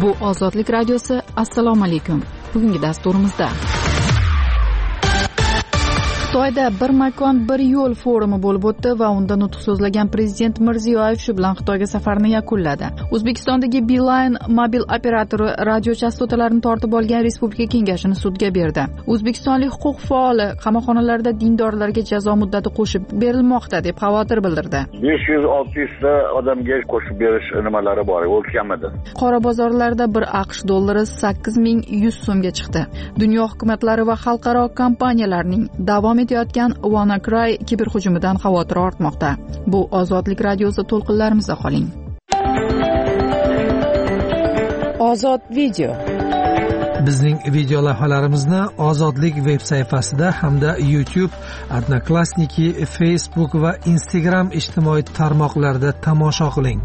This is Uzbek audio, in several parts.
Bu Ozodlik radiosi. Assalomu alaykum. Bugungi dasturimizda Xitoyda bir makon bir yo'l forumi bo'lib o'tdi va unda nutq so'zlagan prezident Mirziyoyev shu bilan Xitoyga safarini yakunladi. O'zbekistondagi Beeline mobil operatori radio chastotalarini tortib olgan Respublika kengashini sudga berdi. O'zbekistonlik huquq faoli qamoqxonalarda dindorlarga jazo muddati qo'shib berilmoqda deb xavotir bildirdi. 500-600 ta odamga qo'shib berish nimalari bor, u kamida. Qora bozorlarda bir AQSh dollari 8100 so'mga chiqdi. Dunyo hukumatlari va xalqaro kompaniyalarning davom etayotgan WannaCry kiberhujumidan xavotir ortmoqda. Bu Ozodlik radiosi to'lqinlarimizda qoling. Ozod video. Bizning video lavhalarimizni Ozodlik veb sayfasida hamda YouTube, Odnoklassniki, Facebook va Instagram ijtimoiy tarmoqlarida tomosha qiling.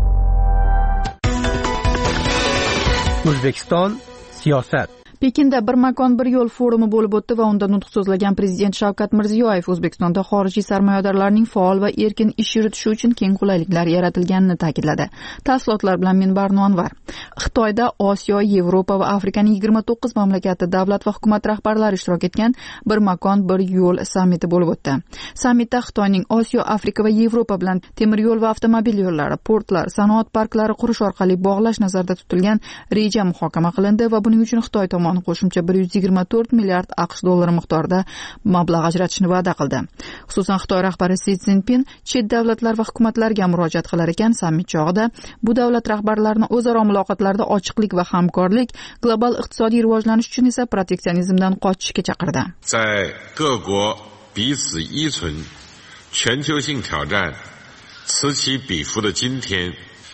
O'zbekiston siyosat. Pekinda bir makon bir yo'l forumi bo'lib o'tdi va unda nutq so'zlagan prezident Shavkat Mirziyoyev O'zbekistonda xorijiy sarmoyadarlarning faol va erkin ish yuritishi uchun keng qulayliklar yaratilganini ta'kidladi. Tafsilotlar bilan Minbarno Anvar. Xitoyda Osiyo, Yevropa va Afrikaning 29 mamlakati davlat va hukumat rahbarlari ishtirok etgan bir makon bir yo'l sammiti bo'lib o'tdi. Sammitda Xitoyning Osiyo, Afrika va Yevropa bilan temir yo'l va avtomobil yo'llari, portlar, sanoat parklari qurish orqali bog'lash nazarda tutilgan reja muhokama qilindi va buning uchun Xitoy tomonidan qo'shimcha 124 milliard AQSh dollari miqdorida mablag' ajratishni va'da qildi. Xususan Xitoy rahbari Si Szinpin chet davlatlar va hukumatlarga murojaat qilar ekan, sammit chog'ida bu davlat rahbarlarini o'zaro muloqotlarda ochiqlik va hamkorlik, global iqtisodiy rivojlanish uchun esa proteksionizmdan qochishga chaqirdi. 在各国彼此依存、全球性挑战此起彼伏的今天。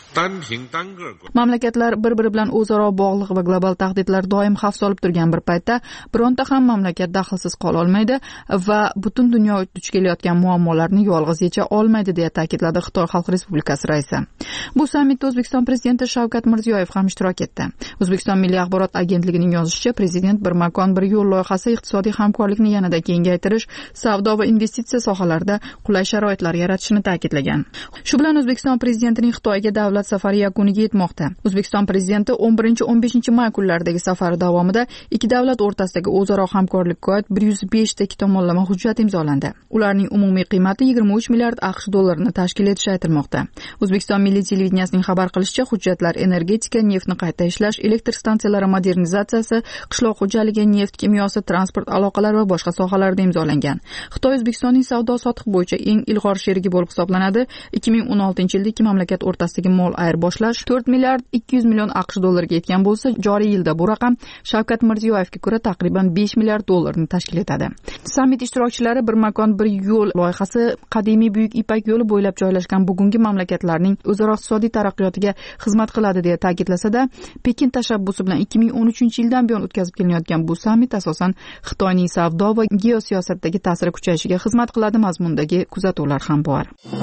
Mamlakatlar bir-biri bilan o'zaro bog'liq va global tahdidlar doim xavf solib turgan bir paytda bironta ham mamlakat daxlsiz qola olmaydi va butun dunyo duch kelayotgan muammolarni yolg'iz yecha olmaydi deya ta'kidladi Xitoy Xalq Respublikasi raisi. Bu sammitda O'zbekiston prezidenti Shavkat Mirziyoyev ham ishtirok etdi. O'zbekiston Milliy axborot agentligining yozishicha, prezident bir makon bir yo'l loyihasi iqtisodiy hamkorlikni yanada kengaytirish, savdo va investitsiya sohalarida qulay sharoitlar yaratishni ta'kidlagan. Shu bilan O'zbekiston prezidentining Xitoyga davlat safari yakuniga yetmoqda. O'zbekiston prezidenti 11-15 may kunlaridagi safari davomida ikki davlat o'rtasidagi o'zaro hamkorlikka oid 105 ta ikki tomonlama hujjat imzolandi. Ularning umumiy qiymati 23 milliard AQSh dollarini tashkil etishi aytilmoqda. O'zbekiston Milliy televideniyasining xabar qilishicha, hujjatlar energetika, neftni qayta ishlash, elektr stansiyalari modernizatsiyasi, qishloq xo'jaligi, neft kimyosi, transport aloqalari va boshqa sohalarda imzolangan. Xitoy O'zbekistonning savdo-sotiq bo'yicha eng ilg'or sherigi bo'lib hisoblanadi. 2016-yilda ikki mamlakat o'rtasidagi mol ayirboshlash 4 milliard 200 million AQSh dollariga yetgan bo'lsa, joriy yilda bu raqam Shavkat Mirziyoyevga ko'ra taqriban 5 milliard dollarni tashkil etadi. Sammit ishtirokchilari bir makon bir yo'l loyihasi qadimiy Buyuk Ipak yo'li bo'ylab joylashgan bugungi mamlakatlarning o'zaro iqtisodiy taraqqiyotiga xizmat qiladi deya ta'kidlasa-da, Pekin tashabbusi bilan 2013-yildan buyon o'tkazib kelinayotgan bu sammit asosan Xitoyning savdo va geosiyosatdagi ta'siri kuchayishiga xizmat qiladi mazmundagi kuzatuvlar ham bor.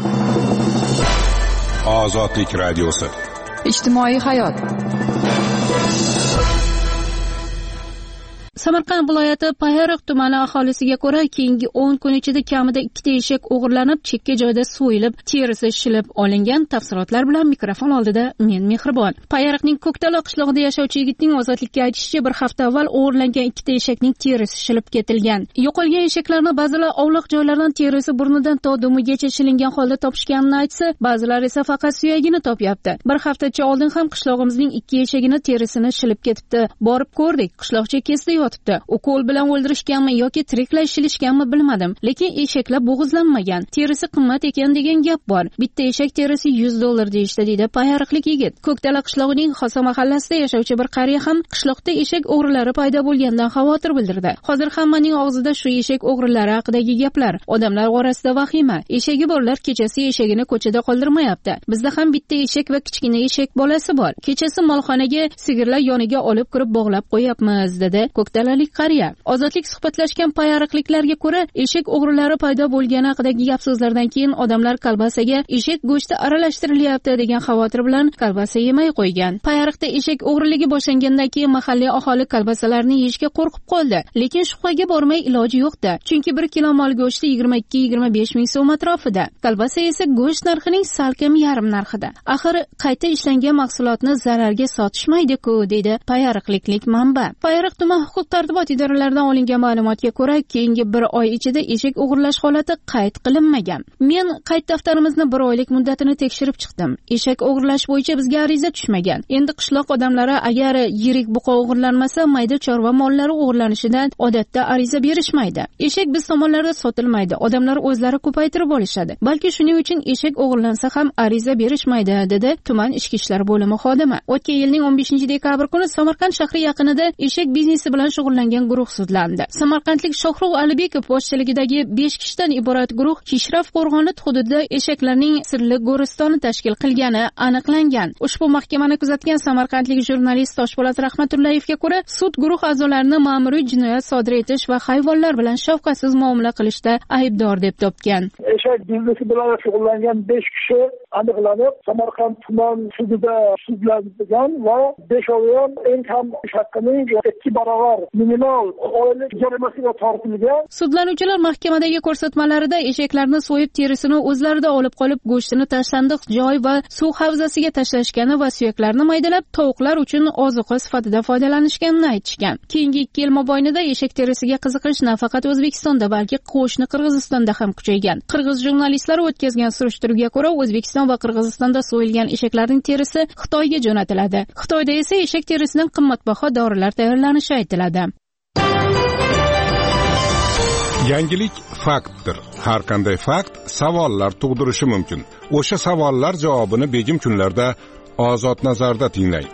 Ozodlik radiosi. Ijtimoiy hayot. Samarqand viloyati Payariq tumani aholisiga ko'ra, keyingi 10 kun ichida kamida 2 ta eshak o'g'irlanib, chekka joyda so'yilib, terisi shilib olingan. Tafsilotlar bilan mikrofon oldida men Mehribon. Payariqning Ko'ktala qishlog'ida yashovchi yigitning ozodlikka aytishicha, bir hafta avval o'g'irlangan 2 ta eshakning terisi shilib ketilgan. Yo'qolgan eshaklarni ba'zilar ovloq joylardan terisi burnidan to dumigacha shilingan holda topishganini aytsa, ba'zilar esa faqat suyagini topyapti. Bir haftacha oldin ham qishlog'imizning 2 eshagini terisini shilib ketibdi. Borib ko'rdik, qishloq chekkasida yotibdi. U qo'l bilan o'ldirishganmi yoki tiriklay shilishganmi bilmadim, lekin eshaklar bo'g'izlanmagan. Terisi qimmat ekan degan gap bor. Bitta eshak terisi 100 dollar deyishdi, deydi payariqlik yigit. Ko'ktala qishlog'ining Xosa mahallasida yashovchi bir qariya ham qishloqda eshak o'g'rilari paydo bo'lgandan xavotir bildirdi. Hozir hammaning og'zida shu eshak o'g'rilari haqidagi gaplar. Odamlar orasida vahima. Eshagi borlar kechasi eshagini ko'chada qoldirmayapti. Bizda ham bitta eshak va kichkina eshak bolasi bor. Kechasi molxonaga sigirlar yoniga olib kirib bog'lab qo'yapmiz, dedi. Ko'ktala dalalik qariya. Ozodlik suhbatlashgan payariqliklarga ko'ra, eshak o'g'rilari paydo bo'lgani haqidagi gap so'zlardan keyin odamlar kolbasaga eshak go'shti aralashtirilyapti degan xavotir bilan kolbasa yemay qo'ygan. Payariqda eshak o'g'riligi boshlangandan keyin mahalliy aholi kolbasalarni yeyishga qo'rqib qoldi. Lekin shubhaga bormay iloji yo'qdi. Chunki 1 kilo mol go'shti 22-25 ming so'm atrofida. Kolbasa esa go'sht narxining salkam yarim narxida. Axir qayta ishlangan mahsulotni zararga sotishmaydi-ku, deydi payariqliklik manba. Payariq tuman huquq-tartibot idoralaridan olingan ma'lumotga ko'ra, keyingi 1 oy ichida eshak o'g'irlash holati qayd qilinmagan. Men qayd daftarimizni 1 oylik muddatini tekshirib chiqdim. Eshak o'g'irlash bo'yicha bizga ariza tushmagan. Endi qishloq odamlari agar yirik buqa o'g'irlanmasa, mayda chorva mollari o'g'irlanishidan odatda ariza berishmaydi. Eshak biz tomonlarda sotilmaydi. Odamlar o'zlari ko'paytirib olishadi. Balki shuning uchun eshak o'g'irlansa ham ariza berishmaydi, dedi tuman ichki ishlar bo'limi xodimi. O'tgan yilning 15-dekabr kuni Samarqand shahri yaqinida eshak biznesi bilan shug'ullangan guruh sudlandi. Samarqandlik Shohrux Alibekov boshchiligidagi 5 kishidan iborat guruh Kishraf qo'rg'onit hududida eshaklarning sirli go'ristoni tashkil qilgani aniqlangan. Ushbu mahkamani kuzatgan samarqandlik jurnalist Toshpo'lat Rahmatullayevga ko'ra, sud guruh a'zolarini ma'muriy jinoyat sodir etish va hayvonlar bilan shafqatsiz muomala qilishda aybdor deb topgan. Eshak biznesi bilan shug'ullangan 5 kishi aniqlanib, Samarqand tuman sudida sudlangan va 5ovi ham eng kam ish haqqining 2 barobar minimal oylik jarimasiga tortilgan. Sudlanuvchilar mahkamadagi ko'rsatmalarida eshaklarni so'yib terisini o'zlarida olib qolib, go'shtini tashlandiq joy va suv havzasiga tashlashgani va suyaklarni maydalab tovuqlar uchun ozuqa sifatida foydalanishganini aytishgan. Keyingi 2 yil mobaynida eshak terisiga qiziqish nafaqat O'zbekistonda, balki qo'shni Qirg'izistonda ham kuchaygan. Qirg'iz jurnalistlari o'tkazgan surishtiruvga ko'ra, O'zbekiston va Qirg'izistonda so'yilgan eshaklarning terisi Xitoyga jo'natiladi. Xitoyda esa eshak terisidan qimmatbaho dorilar tayyorlanishi aytiladi. Yangilik faktdir. Har qanday fakt savollar tug'dirishi mumkin. O'sha savollar javobini begim kunlarda Ozod nazarda tinglang.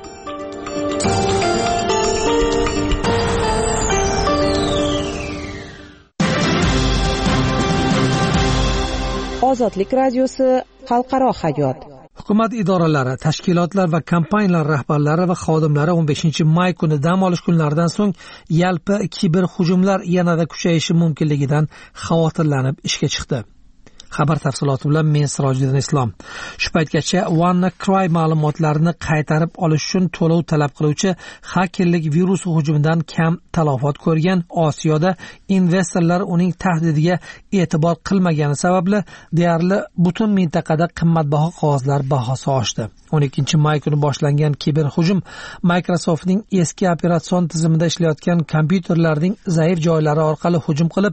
Ozodlik radiosi xalqaro hayot. Hukumat idoralari, tashkilotlar va kompaniyalar rahbarlari va xodimlari 15-may kuni dam olish kunlaridan so'ng yalpi kiberhujumlar yanada kuchayishi mumkinligidan xavotirlanib ishga chiqdi. Xabar tafsiloti bilan men Sirojiddin Islom. Shu paytgacha WannaCry ma'lumotlarini qaytarib olish uchun to'lov talab qiluvchi hakerlik virusi hujumidan kam talafot ko'rgan Osiyoda investorlar uning tahdidiga e'tibor qilmagani sababli deyarli butun mintaqada qimmatbaho qog'ozlar bahosi oshdi. 12-may kuni boshlangan kiberhujum Microsoftning eski operatsion tizimida ishlayotgan kompyuterlarning zaif joylari orqali hujum qilib,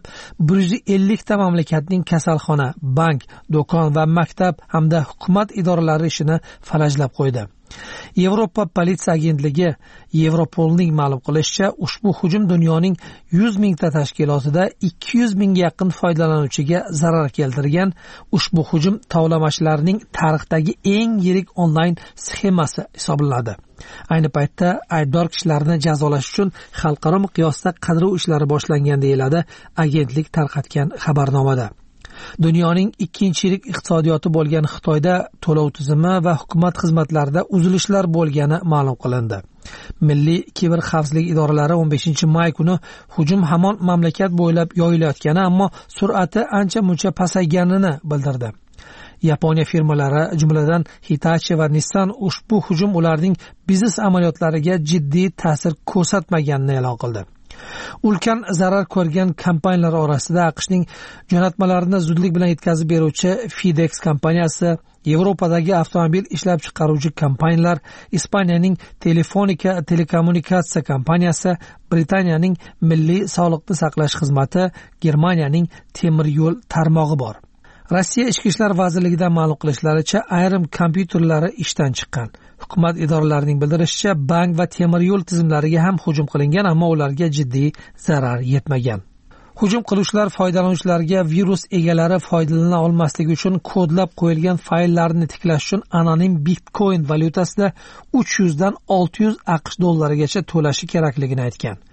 150 ta mamlakatning kasalxona, bank, do'kon va maktab hamda hukumat idoralari ishini falajlab qo'ydi. Yevropa politsiya agentligi Europolning ma'lum qilishicha, ushbu hujum dunyoning 100 mingta tashkilotida 200 mingga yaqin foydalanuvchiga zarar keltirgan. Ushbu hujum tovlamashlarning tarixdagi eng yirik onlayn sxemasi hisoblanadi. Ayni paytda aybdor kishilarni jazolash uchun xalqaro miqyosda qidiruv ishlari boshlangan deyiladi agentlik tarqatgan xabarnomada. Dunyoning ikkinchi yirik iqtisodiyoti bo'lgan Xitoyda to'lov tizimi va hukumat xizmatlarida uzilishlar bo'lgani ma'lum qilindi. Milliy kiber xavfsizlik idoralari 15-may kuni hujum hamon mamlakat bo'ylab yoyilayotgani, ammo sur'ati ancha-muncha pasayganini bildirdi. Yaponiya firmalari, jumladan Hitachi va Nissan, ushbu hujum ularning biznes amaliyotlariga jiddiy ta'sir ko'rsatmaganini e'lon qildi. Ulkan zarar ko'rgan kompaniyalar orasida AQShning jo'natmalarini zudlik bilan yetkazib beruvchi FedEx kompaniyasi, Yevropadagi avtomobil ishlab chiqaruvchi kompaniyalar, Ispaniyaning Telefonica telekommunikatsiya kompaniyasi, Britaniyaning Milliy sog'liqni saqlash xizmati, Germaniyaning temir yo'l tarmog'i bor. Rossiya Ichki ishlar vazirligidan ma'lum qilishlaricha, ayrim kompyuterlari ishdan chiqqan. Hukumat idoralarining bildirishicha, bank va temir yo'l tizimlariga ham hujum qilingan, ammo ularga jiddiy zarar yetmagan. Hujum qiluvchilar foydalanuvchilarga virus egalari foydalana olmasligi uchun kodlab qo'yilgan fayllarni tiklash uchun anonim Bitcoin valyutasida 300 dan 600 AQSh dollarigacha to'lashi kerakligini aytgan.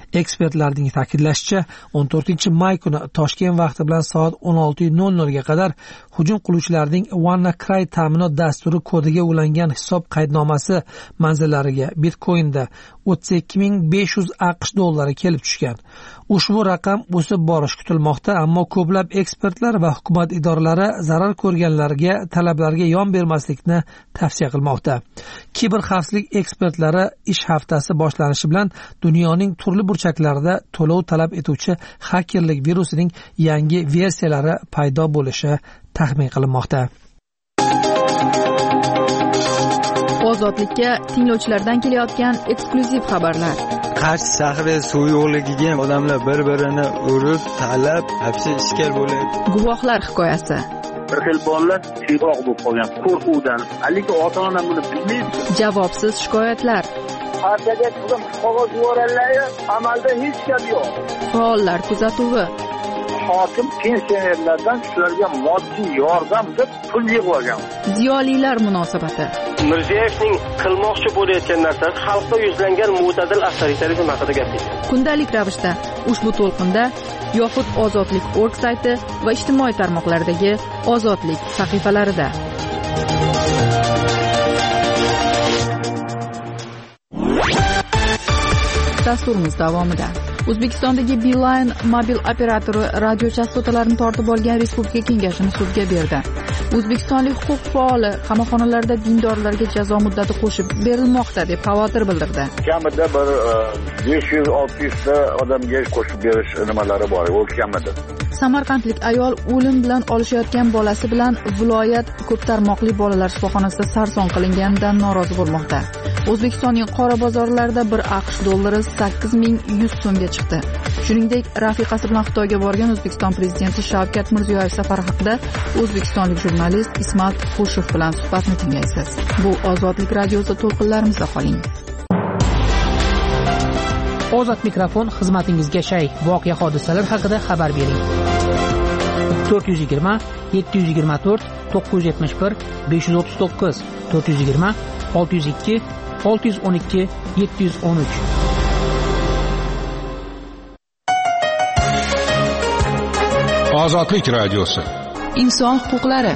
Ekspertlarning ta'kidlashicha, 14-may kuni Toshkent vaqti bilan soat 16:00 ga qadar hujum qiluvchilarning WannaCry ta'minot dasturi kodiga ulangan hisob qaydnomasi manzillariga Bitcoin'da 32.500 AQSh dollari kelib tushgan. Ushbu raqam o'sib borishi kutilmoqda, ammo ko'plab ekspertlar va hukumat idoralari zarar ko'rganlarga talablarga yon bermaslikni tavsiya qilmoqda. Kiberxavfsizlik ekspertlari ish haftasi boshlanishi bilan dunyoning turli burchaklarida to'lov talab etuvchi xakerlik virusining yangi versiyalari paydo bo'lishi taxmin qilinmoqda. Ozodlikka tinglovchilardan kelayotgan eksklyuziv xabarlar. Qarshi shahri suv yo'qligiga odamlar bir-birini urib, talab, hapsi ishkal bo'lyapti. Guvohlar hikoyasi. Bir xil bolalar chiroq bo'lib qolgan qo'rquvdan. Haligi ota-ona buni bilmaydi. Javobsiz shikoyatlar. Partiyaga qilib qog'oz yuborganlar, amalda hech gap yo'q. Faollar kuzatuvi. Hokim pensionerlardan shularga moddiy yordam deb pul yig'ib. Ziyolilar munosabati. Mirziyoyevning qilmoqchi bo'layotgan narsasi xalqqa yuzlangan mo'tadil avtoritarizm haqida gapirdi. Kundalik ravishda ushbu to'lqinda yoxud ozodlik.org sayti va ijtimoiy tarmoqlardagi ozodlik sahifalarida. Dasturimiz davomida O'zbekistondagi Beeline mobil operatori radio chastotalarini tortib olgan Respublika kengashini sudga berdi. O'zbekistonlik huquq faoli qamoqxonalarda dindorlarga jazo muddati qo'shib berilmoqda deb xavotir bildirdi. Kamida bir 500-600 ta odamga qo'shib berish nimalari bor, u kamida. Samarqandlik ayol o'lim bilan olishayotgan bolasi bilan viloyat ko'p tarmoqli bolalar shifoxonasida sarson qilinganidan norozi bo'lmoqda. O'zbekistonning qora bozorlarida bir AQSh dollari 8100 so'mga chiqdi. Shuningdek, rafiqasi bilan Xitoyga borgan O'zbekiston prezidenti Shavkat Mirziyoyev safari haqida o'zbekistonlik jurnalist Ismat Xushev bilan suhbatni tinglaysiz. Bu Ozodlik radiosi to'lqinlarimizda qoling. Ozod mikrofon xizmatingizga shay. Voqea hodisalar haqida xabar bering. 420 724 971 539 420 602 612 713. Ozodlik radiosi. Inson huquqlari.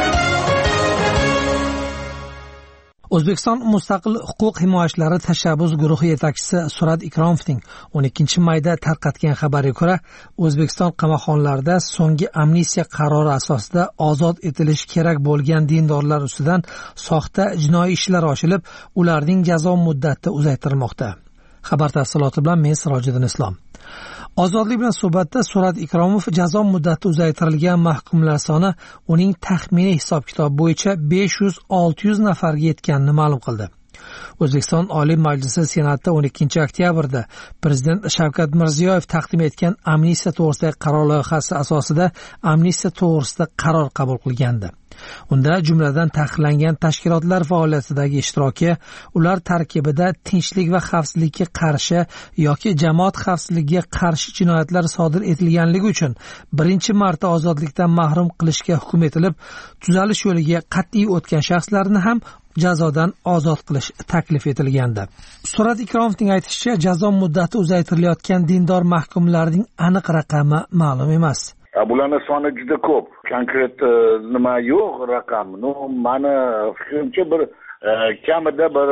O'zbekiston Mustaqil huquq himoyachilari tashabbus guruhi yetakchisi Surat Ikromovning 12-mayda tarqatgan xabariga ko'ra, O'zbekiston qamoqxonalarida so'nggi amnistiya qarori asosida ozod etilishi kerak bo'lgan dindorlar ustidan soxta jinoiy ishlar ochilib, ularning jazo muddati uzaytirilmoqda. Xabar tafsiloti bilan men Sirojiddin Islom. Ozodlik bilan suhbatda Surat Ikromov jazo muddati uzaytirilgan mahkumlar soni uning taxminiy hisob-kitob bo'yicha 500-600 nafarga yetganini ma'lum qildi. O'zbekiston Oliy Majlisi Senati 12 oktyabrda Prezident Shavkat Mirziyoyev taqdim etgan amnistiya to'g'risidagi qaror loyihasi asosida amnistiya to'g'risida qaror qabul qilgandi. Unda jumladan taqiqlangan tashkilotlar faoliyatidagi ishtiroki, ular tarkibida tinchlik va xavfsizlikka qarshi yoki jamoat xavfsizligiga qarshi jinoyatlar sodir etilganligi uchun birinchi marta ozodlikdan mahrum qilishga hukm etilib, tuzalish yo'liga qat'iy o'tgan shaxslarni ham jazodan ozod qilish taklif etilgandi. Surat Ikromovning aytishicha, jazo muddati uzaytirilayotgan dindor mahkumlarning aniq raqami ma'lum emas. Bularning soni juda ko'p. Konkret nima yo'q raqam. Mani fikrimcha bir kamida bir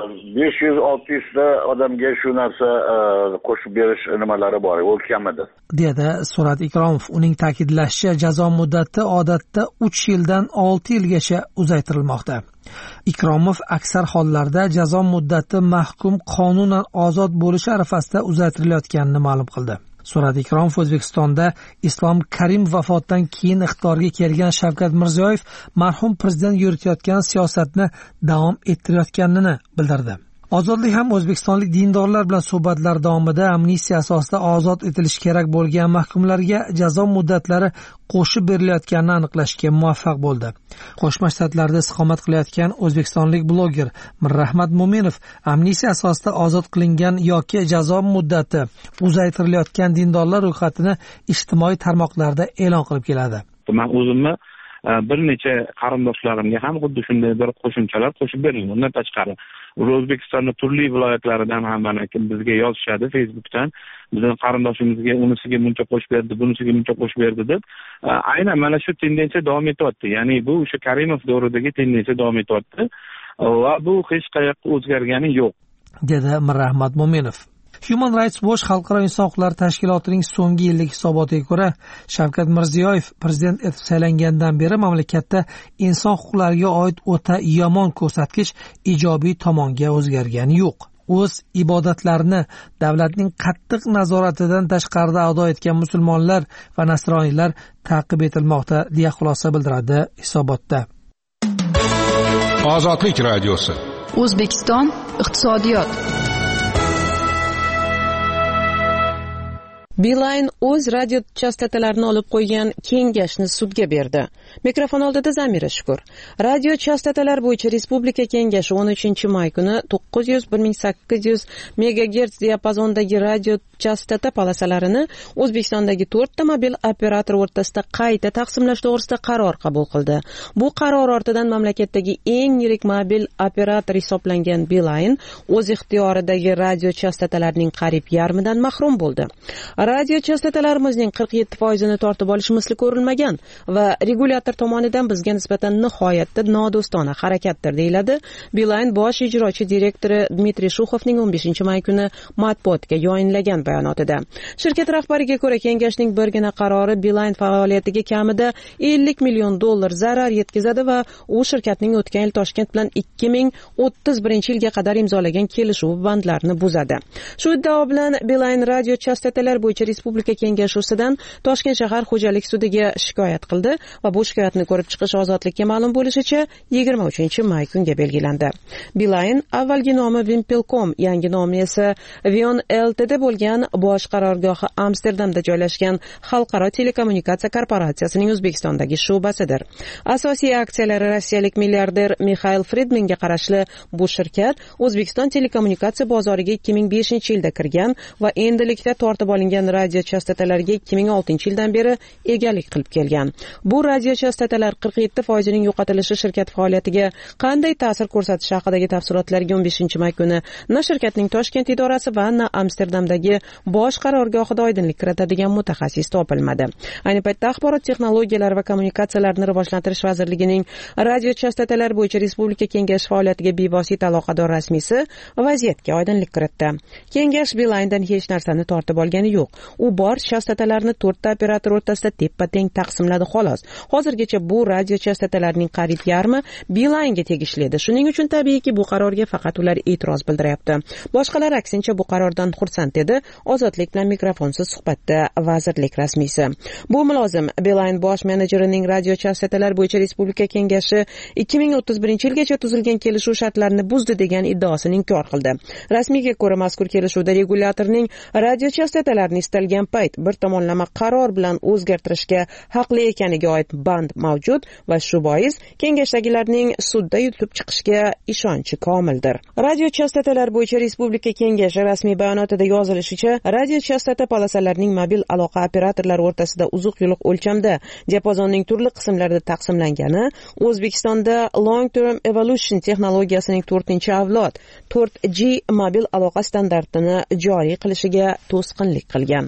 500-600 ta odamga shu narsa qo'shib berish nimalari bor, u kamida. Dedi Surat Ikromov. Uning ta'kidlashicha, jazo muddati odatda 3 yildan 6 yilgacha uzaytirilmoqda. Ikromov aksar hollarda jazo muddati mahkum qonunan ozod bo'lish arafasida uzaytirilayotganini ma'lum qildi. Surat Ikromov O'zbekistonda Islom Karimov vafotidan keyin iqtidorga kelgan Shavkat Mirziyoyev marhum prezident yuritayotgan siyosatni davom ettirayotganini bildirdi. Ozodlik ham o'zbekistonlik dindorlar bilan suhbatlar davomida amnistiya asosida ozod etilishi kerak bo'lgan mahkumlarga jazo muddatlari qo'shib berilayotganini aniqlashga muvaffaq bo'ldi. Qo'shma Shtatlarda istiqomat qilayotgan o'zbekistonlik bloger Mirrahmat Mo'minov amnistiya asosida ozod qilingan yoki jazo muddati uzaytirilayotgan dindorlar ro'yxatini ijtimoiy tarmoqlarda e'lon qilib keladi. Men o'zimni bir necha qarindoshlarimga ham xuddi shunday bir qo'shimchalar qo'shib berilgan. Undan tashqari O'zbekistonning turli viloyatlaridan ham mana bizga yozishadi Facebookdan. Bizning qarindoshimizga unisiga buncha qo'shib berdi, bunisiga buncha qo'shib berdi deb. Aynan mana shu tendensiya davom etyapti. Ya'ni bu o'sha Karimov davridagi tendensiya davom etyapti va bu hech qayoqqa o'zgargani yo'q, dedi Mirrahmat Mo'minov. Human Rights Watch xalqaro inson huquqlari tashkilotining so'nggi yillik hisobotiga ko'ra, Shavkat Mirziyoyev prezident etib saylangandan beri mamlakatda inson huquqlariga oid o'ta yomon ko'rsatkich ijobiy tomonga o'zgargani yo'q. O'z ibodatlarini davlatning qattiq nazoratidan tashqarida ado etgan musulmonlar va nasroniylar ta'qib etilmoqda, deya xulosa bildiradi hisobotda. Ozodlik radiosi. O'zbekiston iqtisodiyot. Beeline o'z radio chastotalarini olib qo'ygan kengashni sudga berdi. Mikrofon oldida Zamira Shukur. Radio chastotalar bo'yicha Respublika Kengashi 13-may kuni 900-1800 MHz diapazondagi radio chastota polosalarini O'zbekistondagi 4 ta mobil operator o'rtasida qayta taqsimlash to'g'risida qaror qabul qildi. Bu qaror ortidan mamlakatdagi eng yirik mobil operator hisoblangan Beeline o'z ixtiyoridagi radio chastotalarning qariyb yarmidan mahrum bo'ldi. Radio chastotalarimizning 47%ni tortib olish misli ko'rilmagan va regulyator tomonidan bizga nisbatan nihoyatda nodo'stona harakatdir, deyiladi Beeline bosh ijrochi direktori Dmitriy Shuxovning 15-may kuni matbuotga yoyinlagan bayonotida. Shirkat rahbariga ko'ra, kengashning birgina qarori Beeline faoliyatiga kamida $50 million zarar yetkazadi va u shirkatning o'tgan yil Toshkent bilan 2031-yilga qadar imzolagan kelishuv bandlarini buzadi. Shu iddao bilan Beeline radio chastotalar bo'yicha Respublika Kengashi ustidan Toshkent shahar xo'jalik sudiga shikoyat qildi va bu shikoyatni ko'rib chiqish ozodlikka ma'lum bo'lishicha 23-may kunga belgilandi. Beeline avvalgi nomi Wimpelcom, yangi nomi esa Vion Ltd bo'lgan bosh qarorgohi Amsterdamda joylashgan Xalqaro telekommunikatsiya korporatsiyasining O'zbekistondagi sho'basidir. Asosiy aksiyalari rossiyalik milliarder Mikhail Fridmanga qarashli bu shirkat O'zbekiston telekommunikatsiya bozoriga 2005-yilda kirgan va endilikda tortib olingan radio chastotalarga 2006-yildan beri egalik qilib kelgan. Bu radio chastotalar 47%ning yo'qotilishi shirkat faoliyatiga qanday ta'sir ko'rsatishi haqidagi tafsilotlarga 15-may kuni na shirkatning Toshkent idorasi va na Amsterdamdagi bosh qarorgohida oydinlik kiritadigan mutaxassis topilmadi. Ayni paytda Axborot texnologiyalari va kommunikatsiyalarini rivojlantirish vazirligining radio chastotalar bo'yicha Respublika Kengashi faoliyatiga bevosita aloqador rasmiysi vaziyatga oydinlik kiritdi. Kengash Beeline'dan hech narsani tortib olgani yo'q. U bor chastotalarni 4 ta operator o'rtasida teppa-teng taqsimladi xolos. Hozirgacha bu radio chastotalarning qariyb yarmi Beeline'ga tegishli edi. Shuning uchun tabiiyki bu qarorga faqat ular e'tiroz bildiryapti. Boshqalar aksincha bu qarordan xursand edi. Ozodlik bilan mikrofonsiz suhbatda vazirlik rasmiysi. Bu mulozim Beeline bosh menejerining radio chastotalar bo'yicha Respublika Kengashi 2031-yilgacha tuzilgan kelishuv shartlarini buzdi degan iddaosini inkor qildi. Rasmiyga ko'ra, mazkur kelishuvda regulyatorning radio chastotalarni istalgan payt bir tomonlama qaror bilan o'zgartirishga haqli ekaniga oid band mavjud va shu bois kengashdagilarning sudda yutib chiqishga ishonchi komildir. Radio chastotalar bo'yicha Respublika Kengashi rasmiy bayonotida yozilishicha, radio chastota polosalarining mobil aloqa operatorlari o'rtasida uzuq-yuluq o'lchamda diapazonning turli qismlarida taqsimlangani O'zbekistonda Long Term Evolution texnologiyasining 4-avlod 4G mobil aloqa standartini joriy qilishiga to'sqinlik qilgan.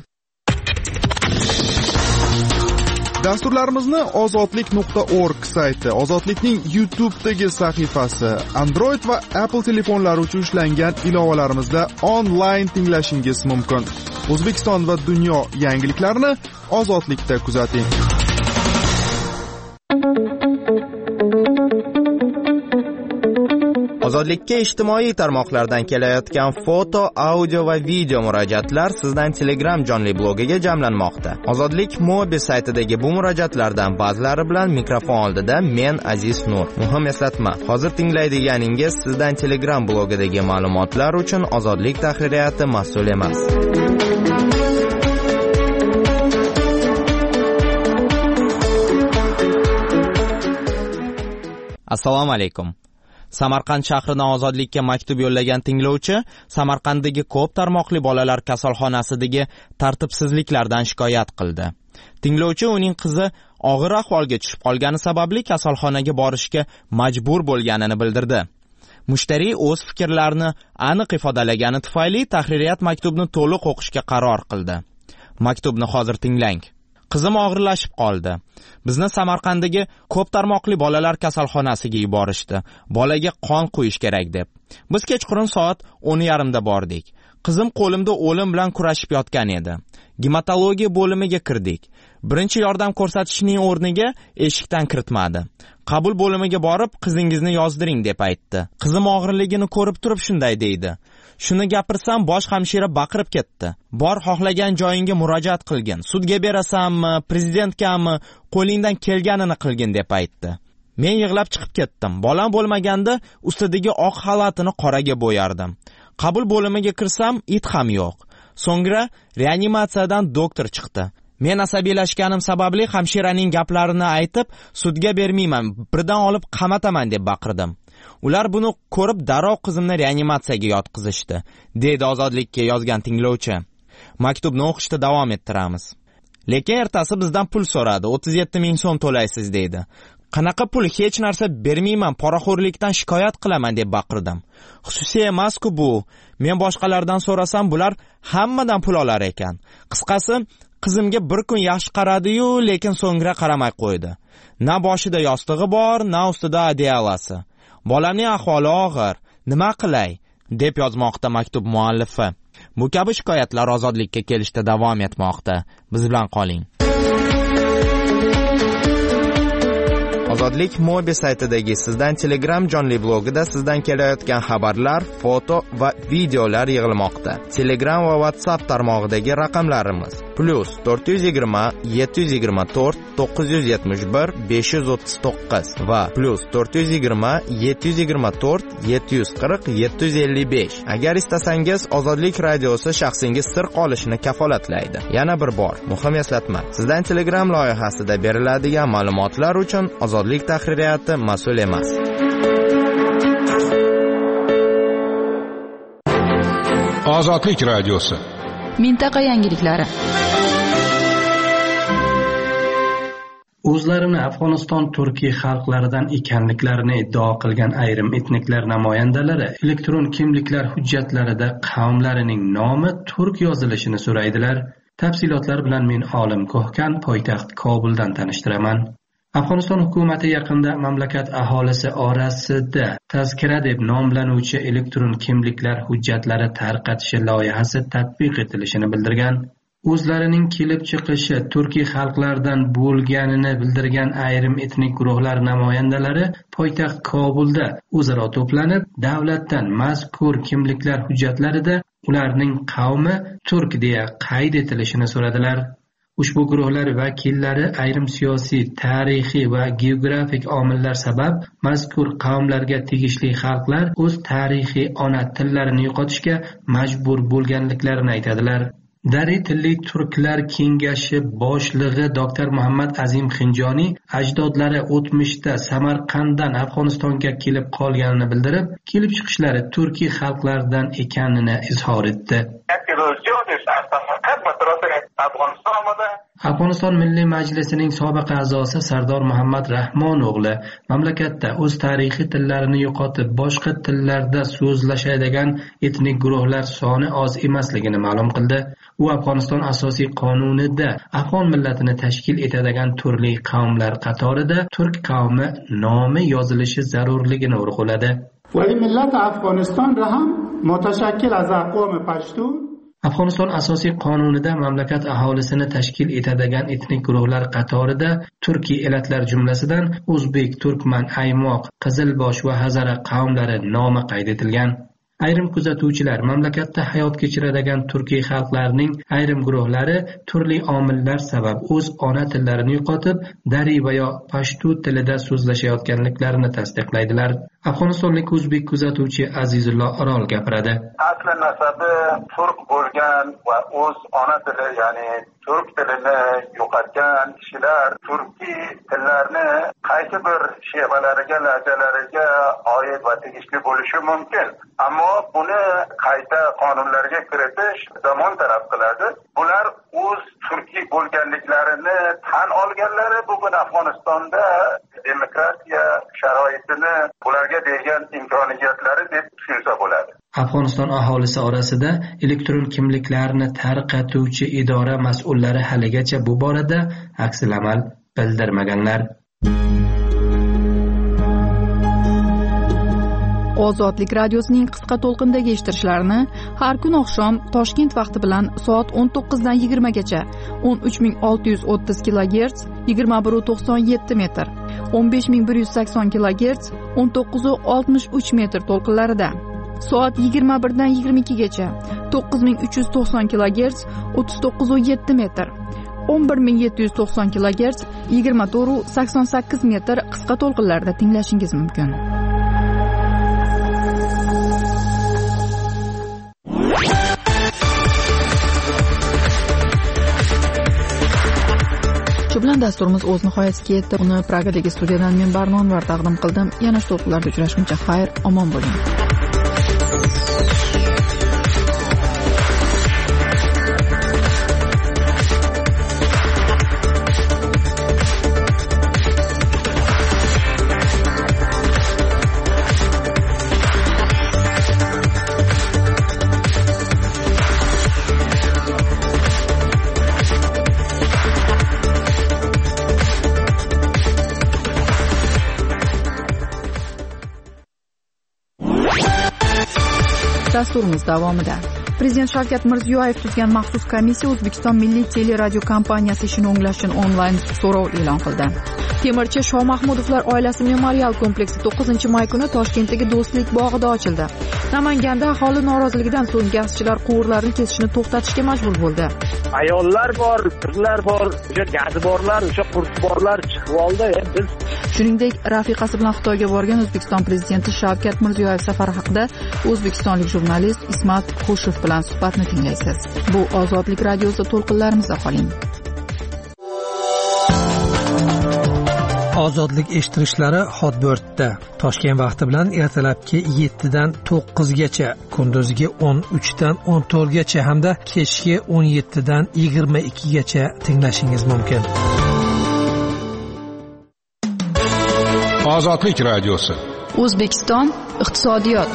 Dasturlarimizni ozodlik.org sayti, Ozodlikning YouTube'dagi sahifasi, Android va Apple telefonlari uchun ishlangan ilovalarimizda onlayn tinglashingiz mumkin. O'zbekiston va dunyo yangiliklarini Ozodlikda kuzating. Ozodlikka ijtimoiy tarmoqlardan kelayotgan foto, audio va video murojaatlar sizdan Telegram jonli blogiga jamlanmoqda. Ozodlik mobil saytidagi bu murojaatlardan ba'zilari bilan mikrofon oldida men Aziz Nur. Muhim eslatma, hozir tinglaydiganingiz sizdan Telegram blogidagi ma'lumotlar uchun Ozodlik tahririyati mas'ul emas. Assalomu alaykum. Samarqand shahridan Ozodlikka maktub yo'llagan tinglovchi Samarqanddagi ko'p tarmoqli bolalar kasalxonasidagi tartibsizliklardan shikoyat qildi. Tinglovchi uning qizi og'ir ahvolga tushib qolgani sababli kasalxonaga borishga majbur bo'lganini bildirdi. Mushtariy o'z fikrlarini aniq ifodalagani tufayli tahririyat maktubni to'liq o'qishga qaror qildi. Maktubni hozir tinglang. Qizim og'irlashib qoldi. Bizni Samarqanddagi ko'p tarmoqli bolalar kasalxonasiga yuborishdi. Bolaga qon quyish kerak deb. Biz kechqurun soat 10:30da bordik. Qizim qo'limda o'lim bilan kurashib yotgan edi. Gematologiya bo'limiga kirdik. Birinchi yordam ko'rsatishning o'rniga eshikdan kiritmadi. Qabul bo'limiga borib, qizingizni yozdiring deb aytdi. Qizim og'irligini ko'rib turib shunday deydi. Shuni gapirsam, bosh hamshira baqirib ketdi. Bor, xohlagan joyingga murojaat qilgin. Sudga berasanmi, prezidentgami, qo'lingdan kelganini qilgin deb aytdi. Men yig'lab chiqib ketdim. Bolam bo'lmaganda ustidagi oq xalatini qoraga bo'yardim. Qabul bo'limiga kirsam, it ham yo'q. So'ngra reanimatsiyadan doktor chiqdi. Men asabiylashganim sababli hamshiraning gaplarini aytib, sudga bermayman, birdan olib qamataman deb baqirdim. Ular buni ko'rib darrov qizimni reanimatsiyaga yotqizishdi, deydi Ozodlikka yozgan tinglovchi. Maktubni o'qishda davom ettiramiz. Lekin ertasi bizdan pul so'radi, 37 ming so'm to'laysiz deydi. Qanaqa pul, hech narsa bermayman, poraxo'rlikdan shikoyat qilaman deb baqirdim. Xususiy emas-ku bu. Men boshqalardan so'rasam, bular hammadan pul olar ekan. Qisqasi, qizimga bir kun yaxshi qaradi-yu, lekin so'ngra qaramay qo'ydi. Na boshida yostig'i bor, na ustida adyalasi. Bolamning ahvoli og'ir. Nima qilay? deb yozmoqda maktub muallifi. Bu kabi shikoyatlar Ozodlikka kelishda davom etmoqda. Biz bilan qoling. Ozodlik Mobi saytidagi sizdan Telegram jonli blogida sizdan kelayotgan xabarlar, foto va videolar yig'ilmoqda. Telegram va WhatsApp tarmog'idagi raqamlarimiz +420 724 971 539 va +420 724 740 755. Agar istasangiz, Ozodlik radiosi shaxsingiz sir qolishini kafolatlaydi. Yana bir bor, muhim eslatma. Sizdan Telegram loyihasida beriladigan ma'lumotlar uchun Ozodlik tahririyati mas'ul emas. Ozodlik radiosi. Mintaqa yangiliklari. O'zlarini Afg'oniston turkiy xalqlaridan ekanliklarini iddao qilgan ayrim etniklar namoyandalari elektron kimliklar hujjatlarida qavmlarining nomi turk yozilishini so'raydilar. Tafsilotlar bilan men Olim Ko'hkan poytaxt Kobuldan tanishtiraman. Afg'oniston hukumati yaqinda mamlakat aholisi orasida tazkira deb nomlanuvchi elektron kimliklar hujjatlari tarqatishi loyihasi tatbiq etilishini bildirgan. O'zlarining kelib chiqishi turkiy xalqlardan bo'lganini bildirgan ayrim etnik guruhlar namoyandalari poytaxt Kobulda o'zaro to'planib, davlatdan mazkur kimliklar hujjatlarida ularning qavmi turk deya qayd etilishini so'radilar. Ushbu guruhlar vakillari ayrim siyosiy, tarixiy va geografik omillar sabab mazkur qavmlarga tegishli xalqlar o'z tarixiy ona tillarini yo'qotishga majbur bo'lganliklarini aytadilar. Dari tilli turklar kengashi boshlig'i Dr. Muhammad Azim Xinjoniy ajdodlari o'tmishda Samarqanddan Afg'onistonga kelib qolganini bildirib, kelib chiqishlari turkiy xalqlardan ekanini izhor etdi. Afg'oniston Milliy Majlisining sobiq a'zosi Sardor Muhammad Rahmon o'g'li mamlakatda o'z tarixiy tillarini yo'qotib, boshqa tillarda so'zlashadigan etnik guruhlar soni oz emasligini ma'lum qildi. U Afg'oniston asosiy qonunida afg'on millatini tashkil etadigan turli qavmlar qatorida turk qavmi nomi yozilishi zarurligini urg'uladi. Afg'oniston asosiy qonunida mamlakat aholisini tashkil etadigan etnik guruhlar qatorida turkiy elatlar jumlasidan o'zbek, turkman, aymoq, qizilbosh va hazara qavmlari nomi qayd etilgan. Ayrim kuzatuvchilar mamlakatda hayot kechiradigan turkiy xalqlarning ayrim guruhlari turli omillar sabab o'z ona tillarini yo'qotib, dari va yo pashtu tilida so'zlashayotganliklarini tasdiqlaydilar. Afg'onistonlik o'zbek kuzatuvchi Azizullo Orol gapiradi. Asli nasabi turk bo'lgan va o'z ona tili, ya'ni turk tilini yo'qotgan kishilar turkiy tillarni qaysi bir shevalariga, lahjalariga oid va tegishli bo'lishi mumkin. Ammo buni qayta qonunlarga kiritish zamon talab qiladi. Bular o'z turkiy bo'lganliklarini tan olganlari bugun Afg'onistonda demokratiya sharoitini, ularga bergan imkoniyatlarni Afg'oniston aholisi orasida elektron kimliklarni tarqatuvchi idora mas'ullari haligacha bu borada aksil amal bildirmaganlar. Ozodlik radiosining qisqa to'lqindagi eshittirishlarini har kun oqshom Toshkent vaqti bilan soat 19 dan 20 gacha 13630 kHz 2197 metr, 15180 kHz 1963 metr to'lqinlarida, soat 21 dan 22 gacha 9390 kHz 3907 metr, 11790 kHz 2488 metr qisqa to'lqinlarda tinglashingiz mumkin. Shu bilan dasturimiz o'z nihoyasiga yetdi. Uni Pragadagi studiyadan men Barnon var taqdim qildim. Yana shu to'lqinlarda uchrashguncha xayr, omon bo'ling. Dasturimiz davomida Prezident Shavkat Mirziyoyev tuzgan maxsus komissiya O'zbekiston Milliy teleradio kompaniyasi ishini o'nglash uchun onlayn so'rov e'lon qildi. Temirchi Shoh Mahmudovlar oilasi memorial kompleksi 9-may kuni Toshkentdagi Do'stlik bog'ida ochildi. Namanganda aholi noroziligidan so'ng gazchilar quvurlarni kesishni to'xtatishga majbur bo'ldi. Ayollar bor, qizlar bor, o'sha gazi borlar, o'sha qursi borlar chiqib oldi. Biz shuningdek, rafiqasi bilan Xitoyga borgan O'zbekiston prezidenti Shavkat Mirziyoyev safari haqida o'zbekistonlik jurnalist Ismat Xushev bilan suhbatni tinglaysiz. Bu Ozodlik radiosi to'lqinlarimizda qoling. Ozodlik eshittirishlari Hotbirdda Toshkent vaqti bilan ertalabki 7 dan 9 gacha, kunduzgi 13 dan 14 gacha hamda kechki 17 dan 22 gacha tinglashingiz mumkin. Ozodlik radiosi. O'zbekiston iqtisodiyot.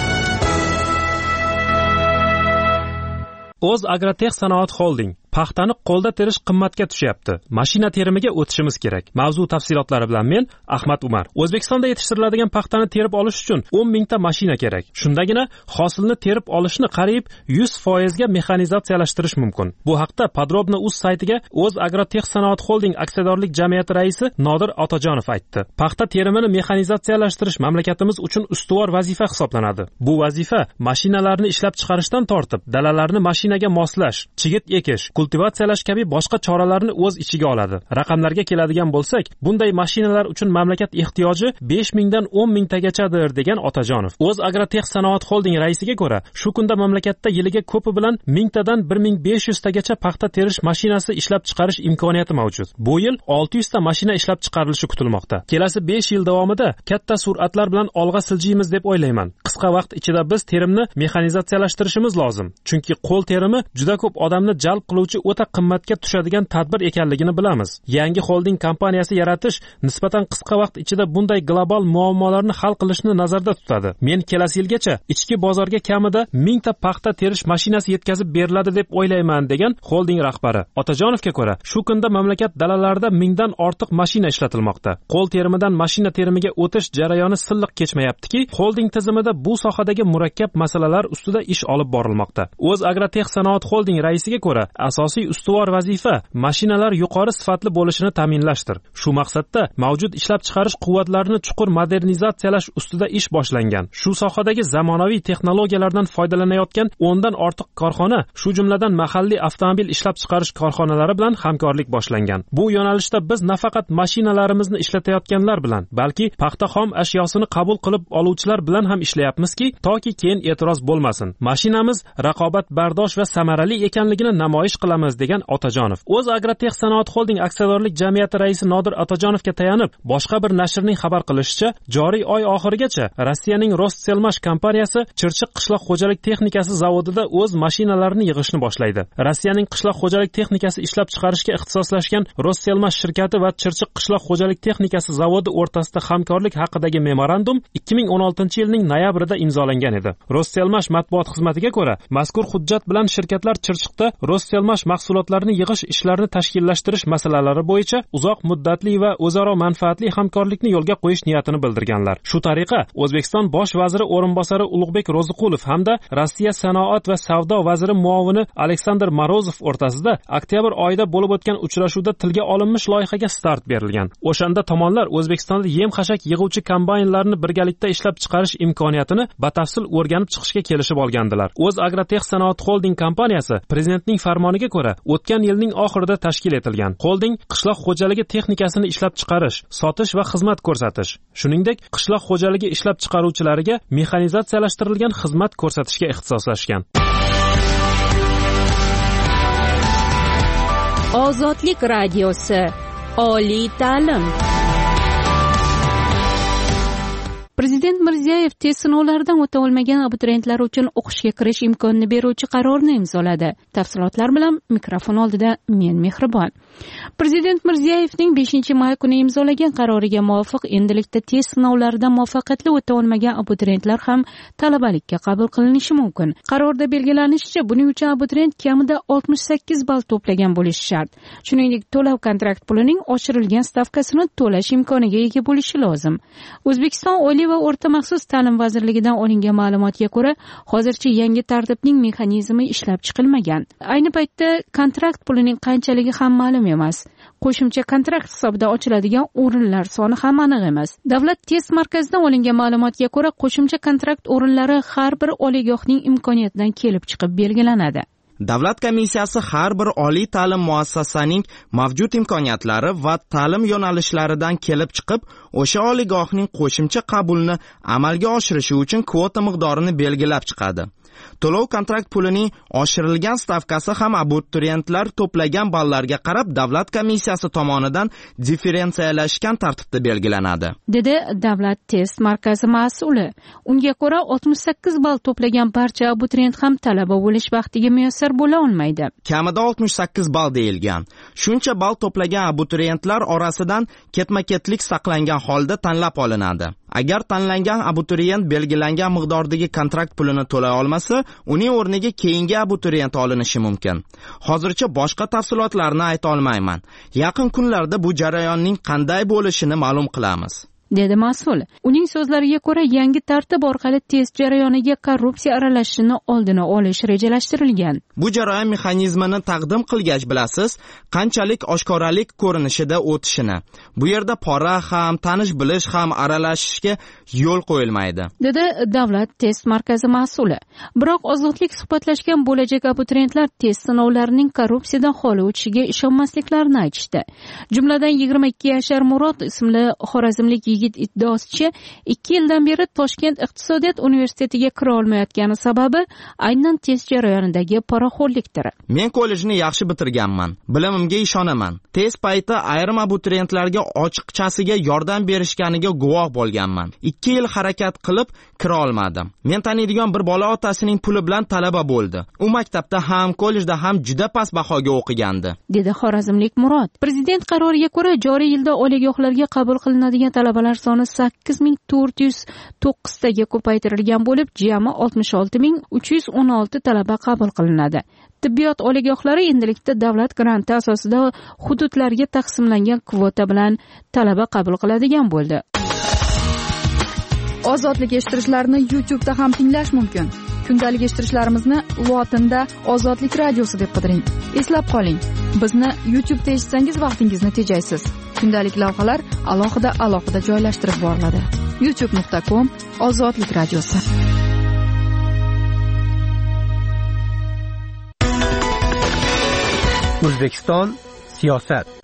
O'z Agrotex Sanoat Holding paxtani qo'lda terish qimmatga tushyapti. Mashina terimiga o'tishimiz kerak. Mavzu tafsilotlari bilan men Ahmad Umar. O'zbekistonda yetishtiriladigan paxtani terib olish uchun 10 mingta mashina kerak. Shundagina hosilni terib olishni qariyb 100% ga mexanizatsiyalashtirish mumkin. Bu haqda Podrobno.uz saytiga O'z Agrotex Sanoat Holding aksiyadorlik jamiyati raisi Nodir Otajonov aytdi. Paxta terimini mexanizatsiyalashtirish mamlakatimiz uchun ustuvor vazifa hisoblanadi. Bu vazifa mashinalarni ishlab chiqarishdan tortib, dalalarni mashinaga moslash, chigit ekish, kultivatsiyalash kabi boshqa choralarni o'z ichiga oladi. Raqamlarga keladigan bo'lsak, bunday mashinalar uchun mamlakat ehtiyoji 5 mingdan 10 mingtagachadir degan Otajonov. O'z Agrotex Sanoat Holding raisiga ko'ra, shu kunda mamlakatda yiliga ko'pi bilan 1000 tadan 1500 tagacha paxta terish mashinasi ishlab chiqarish imkoniyati mavjud. Bu yil 600 ta mashina ishlab chiqarilishi kutilmoqda. Kelasi 5 yil davomida katta sur'atlar bilan olg'a siljiymiz deb o'ylayman. Qisqa vaqt ichida biz terimni mexanizatsiyalashtirishimiz lozim. Chunki qo'l terimi juda ko'p odamni jalb qiluvchi o'ta qimmatga tushadigan tadbir ekanligini bilamiz. Yangi holding kompaniyasi yaratish nisbatan qisqa vaqt ichida bunday global muammolarni hal qilishni nazarda tutadi. Men kelasi yilgacha ichki bozorga kamida 1000 ta paxta terish mashinasi yetkazib beriladi deb o'ylayman degan holding rahbari. Otajonovga ko'ra, shu kunda mamlakat dalalarida 1000 dan ortiq mashina ishlatilmoqda. Qo'l terimidan mashina terimiga o'tish jarayoni silliq kechmayaptiki, holding tizimida bu sohadagi murakkab masalalar ustida ish olib borilmoqda. O'z Agrotex Sanoat Holding raisiga ko'ra, asosiy ustuvor vazifa mashinalar yuqori sifatli bo'lishini ta'minlashdir. Shu maqsadda mavjud ishlab chiqarish quvvatlarini chuqur modernizatsiyalash ustida ish boshlangan. Shu sohadagi zamonaviy texnologiyalardan foydalanayotgan 10 dan ortiq korxona, shu jumladan mahalliy avtomobil ishlab chiqarish korxonalari bilan hamkorlik boshlangan. Bu yo'nalishda biz nafaqat mashinalarimizni ishlatayotganlar bilan, balki paxta xom ashyosini qabul qilib oluvchilar bilan ham ishlayapmizki, toki keyin e'tiroz bo'lmasin. Mashinamiz raqobatbardosh va samarali ekanligini namoyish qiladi qilamiz, degan Otajonov. O'z Agrotex sanoat xolding aksiyadorlik jamiyati raisi Nodir Otajonovga tayanib, boshqa bir nashrning xabar qilishicha, joriy oy oxirigacha Rossiyaning Rostselmash kompaniyasi Chirchiq qishloq xo'jalik texnikasi zavodida o'z mashinalarini yig'ishni boshlaydi. Rossiyaning qishloq xo'jalik texnikasi ishlab chiqarishga ixtisoslashgan Rostselmash shirkati va Chirchiq qishloq xo'jalik texnikasi zavodi o'rtasida hamkorlik haqidagi memorandum 2016-yilning noyabrida imzolangan edi. Rostselmash matbuot xizmatiga ko'ra, mazkur hujjat bilan shirkatlar Chirchiqda Rostselmash mahsulotlarini yig'ish ishlarini tashkillashtirish masalalari bo'yicha uzoq muddatli va o'zaro manfaatli hamkorlikni yo'lga qo'yish niyatini bildirganlar. Shu tariqa O'zbekiston bosh vaziri o'rinbosari Ulug'bek Roziqulov hamda Rossiya sanoat va savdo vaziri muovini Aleksandr Morozov o'rtasida oktyabr oyida bo'lib o'tgan uchrashuvda tilga olinmish loyihaga start berilgan. O'shanda tomonlar O'zbekistonda yem-xashak yig'uvchi kombaynlarni birgalikda ishlab chiqarish imkoniyatini batafsil o'rganib chiqishga kelishib olgandilar. O'z Agrotex sanoat xolding kompaniyasi prezidentning farmoniga ko'ra o'tgan yilning oxirida tashkil etilgan. Xolding qishloq xo'jaligi texnikasini ishlab chiqarish, sotish va xizmat ko'rsatish, shuningdek qishloq xo'jaligi ishlab chiqaruvchilariga mexanizatsiyalashtirilgan xizmat ko'rsatishga ixtisoslashgan. Ozodlik radiosi, oliy ta'lim. Prezident Mirziyoyev test sinovlaridan o'ta olmagan abituriyentlar uchun o'qishga kirish imkonini beruvchi qarorni imzoladi. Tafsilotlar bilan mikrofon oldida men Mehribon. Prezident Mirziyoyevning 5-may kuni imzolagan qaroriga muvofiq endilikda test sinovlaridan muvaffaqiyatli o'ta olmagan abituriyentlar ham talabalikka qabul qilinishi mumkin. Qarorda belgilanishicha, buning uchun abituriyent kamida 68 ball to'plagan bo'lishi shart. Shuningdek, to'lov kontrakt pulining oshirilgan stavkasini to'lash imkoniga ega bo'lishi lozim. O'zbekiston Oliy va o'rta maxsus ta'lim vazirligidan olingan ma'lumotga ko'ra, hozircha yangi tartibning mexanizmi ishlab chiqilmagan. Ayni paytda kontrakt pulining qanchaligi ham ma'lum emas. Qo'shimcha kontrakt hisobida ochiladigan o'rinlar soni ham aniq emas. Davlat test markazidan olingan ma'lumotga ko'ra, qo'shimcha kontrakt o'rinlari har bir oliygohning imkoniyatidan kelib chiqib belgilanadi. Davlat komissiyasi har bir oliy ta'lim muassasasining mavjud imkoniyatlari va ta'lim yo'nalishlaridan kelib chiqib, o'sha oliygohning qo'shimcha qabulni amalga oshirishi uchun kvota miqdorini belgilab chiqadi. To'lov kontrakt pulining oshirilgan stavkasi ham abituriyentlar to'plagan ballarga qarab davlat komissiyasi tomonidan differentsiyalashgan tartibda belgilanadi, dedi Davlat test markazi mas'uli. Unga ko'ra 68 ball to'plagan barcha abituriyent ham talaba bo'lish vaqtiga muyassar bo'la olmaydi. Kamida 68 ball deyilgan. Shuncha ball to'plagan abituriyentlar orasidan ketma-ketlik saqlangan holda tanlab olinadi. Agar tanlangan abituriyent belgilangan miqdordagi kontrakt pulini to'lay olmasa, uning o'rniga keyingi abituriyent olinishi mumkin. Hozircha boshqa tafsilotlarni ayta olmayman. Yaqin kunlarda bu jarayonning qanday bo'lishini ma'lum qilamiz, dedi mas'ul. Uning so'zlariga ko'ra, yangi tartib orqali test jarayoniga korrupsiya aralashishini oldini olish rejalashtirilgan. Bu jarayon mexanizmini taqdim qilgach bilasiz, qanchalik oshkoralik ko'rinishida o'tishini. Bu yerda pora ham, tanish-bilish ham aralashishga yo'l qo'yilmaydi, dedi Davlat test markazi mas'uli. Biroq ozodlik suhbatlashgan bo'lajak abituriyentlar test sinovlarining korrupsiyadan xoli o'tishiga ishonmasliklarini aytishdi. Jumladan 22 yashar Murod ismli xorazmlik yigit iddaosicha 2 yildan beri Toshkent iqtisodiyot universitetiga kira olmayotgani sababi aynan test jarayonidagi poraxo'rlikdir. Men kollejni yaxshi bitirganman. Bilimimga ishonaman. Test payti ayrim abituriyentlarga ochiqchasiga yordam berishganiga guvoh bo'lganman. 2 yil harakat qilib kira olmadim. Men taniydigan bir bola otasining puli bilan talaba bo'ldi. U maktabda ham, kollejda ham juda past bahoga o'qigandi, dedi xorazmlik Murod. Prezident qaroriga ko'ra, joriy yilda oliygohlarga qabul qilinadigan talabalar soni 8409 taga ko'paytirilgan bo'lib, jami 66316 talaba qabul qilinadi. Tibbiyot oliygohlari endilikda davlat granti asosida hududlarga taqsimlangan kvota bilan talaba qabul qiladigan bo'ldi. Ozodlik eshittirishlarni YouTube'da ham tinglash mumkin. Kundalik eshittirishlarimizni lotinda Ozodlik radiosi deb qidiring. Eslab qoling, bizni YouTube'da eshitsangiz vaqtingizni tejaysiz. Kundalik lavhalar alohida joylashtirib boriladi. youtube.com/Ozodlik radiosi. O'zbekiston siyosat.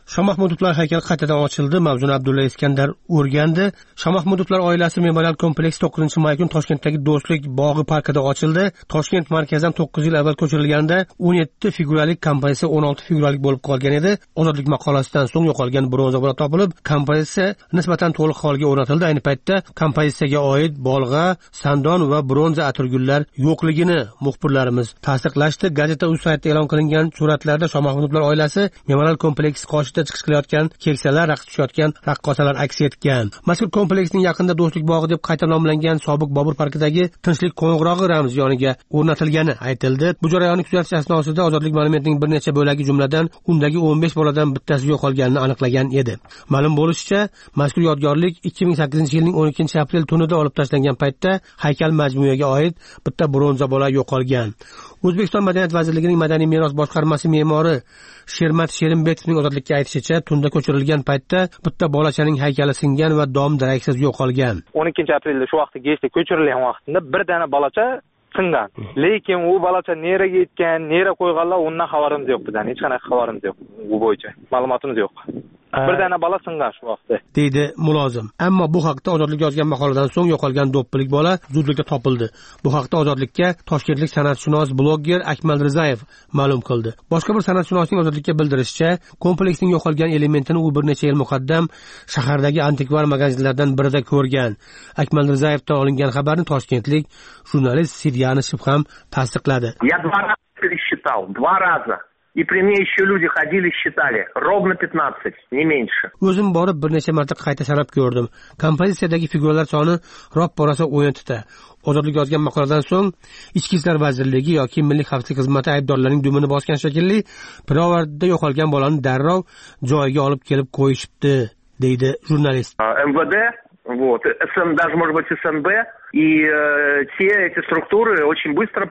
Shoh Mahmudovlar haykali qaytadan ochildi. Mavzuni Abdulla Iskandar o'rgandi. Shoh Mahmudovlar oilasi memorial kompleksi 9-may kuni Toshkentdagi Do'stlik bog'i parkida ochildi. Toshkent markazidan 9 yil avval ko'chirilganda 17 figuralik kompozitsiya 16 figuralik bo'lib qolgan edi. Ozodlik maqolasidan so'ng yo'qolgan bronza bola topilib, kompozitsiya nisbatan to'liq holga o'rnatildi. Ayni paytda kompozitsiyaga oid bolg'a, sandon va bronza atirgullar yo'qligini muxbirlarimiz tasdiqlashdi. Gazeta.uz saytida e'lon qilingan suratlarda Shoh Mahmudovlar oilasi memorial kompleksi qoshida chiqish qilayotgan keksalar, raqs tushayotgan raqqosalar aks etgan. Mazkur kompleksning yaqinida Do'stlik bog'i deb qayta nomlangan sobiq Bobur parkidagi Tinchlik qo'ng'irog'i ramzi yoniga o'rnatilgani aytildi. Bu jarayonni kuzatish asnosida Ozodlik monumentining bir necha bo'lagi, jumladan undagi 15 boladan bittasi yo'qolganini aniqlagan edi. Ma'lum bo'lishicha, mazkur yodgorlik 2008-yilning 12-aprel tunida olib tashlangan paytda haykal majmuaga oid bitta bronza bola yo'qolgan. O'zbekiston Madaniyat vazirligining Madaniy meros boshqarmasi me'mori Shermat Sherimbekning ozodlikka aytishicha, tunda ko'chirilgan paytda bitta bolachaning haykali singan va dom daraksiz yo'qolgan. 12-aprelda shu vaqtda gechda ko'chirilgan vaqtida bir dana bolacha singan. Lekin u bolacha neraga yetgan, nera qo'yganlar, undan xabarimiz yo'q bizdan. Hech qanaqa xabarimiz yo'q. Bu bo'yicha ma'lumotimiz yo'q. Bir dana bola singan shu vaqtda, deydi mulozim. Ammo bu haqda Ozodlik yozgan maqoladan so'ng yo'qolgan do'ppilik bola zudlikda topildi. Bu haqda Ozodlikka toshkentlik san'atshunos blogger Akmal Rizayev ma'lum qildi. Boshqa bir san'atshunosning Ozodlikka bildirishicha, kompleksning yo'qolgan elementini u bir necha yil muqaddam shahardagi antikvar magazinlardan birida ko'rgan. Akmal Rizayevdan olingan xabarni toshkentlik jurnalist Sidyanishib ham tasdiqladi. Я 2 раза пересчитал, 2 раза. И при мне еще люди ходили, считали. Ровно 15, не меньше. O'zim borib bir necha marta qayta sanab ko'rdim. Kompozitsiyadagi figuralar soni ro'p-rosa 17 ta. Ozodlik yozgan maqoladan so'ng Ichki ishlar vazirligi yoki Milliy xavfsizlik xizmati aybdorlarning dumini bosgan shekilli pirovardida yo'qolgan bolani darrov joyiga olib kelib qo'yishibdi, deydi jurnalist. МВД, вот, даже может быть СНБ, и все эти структуры очень быстро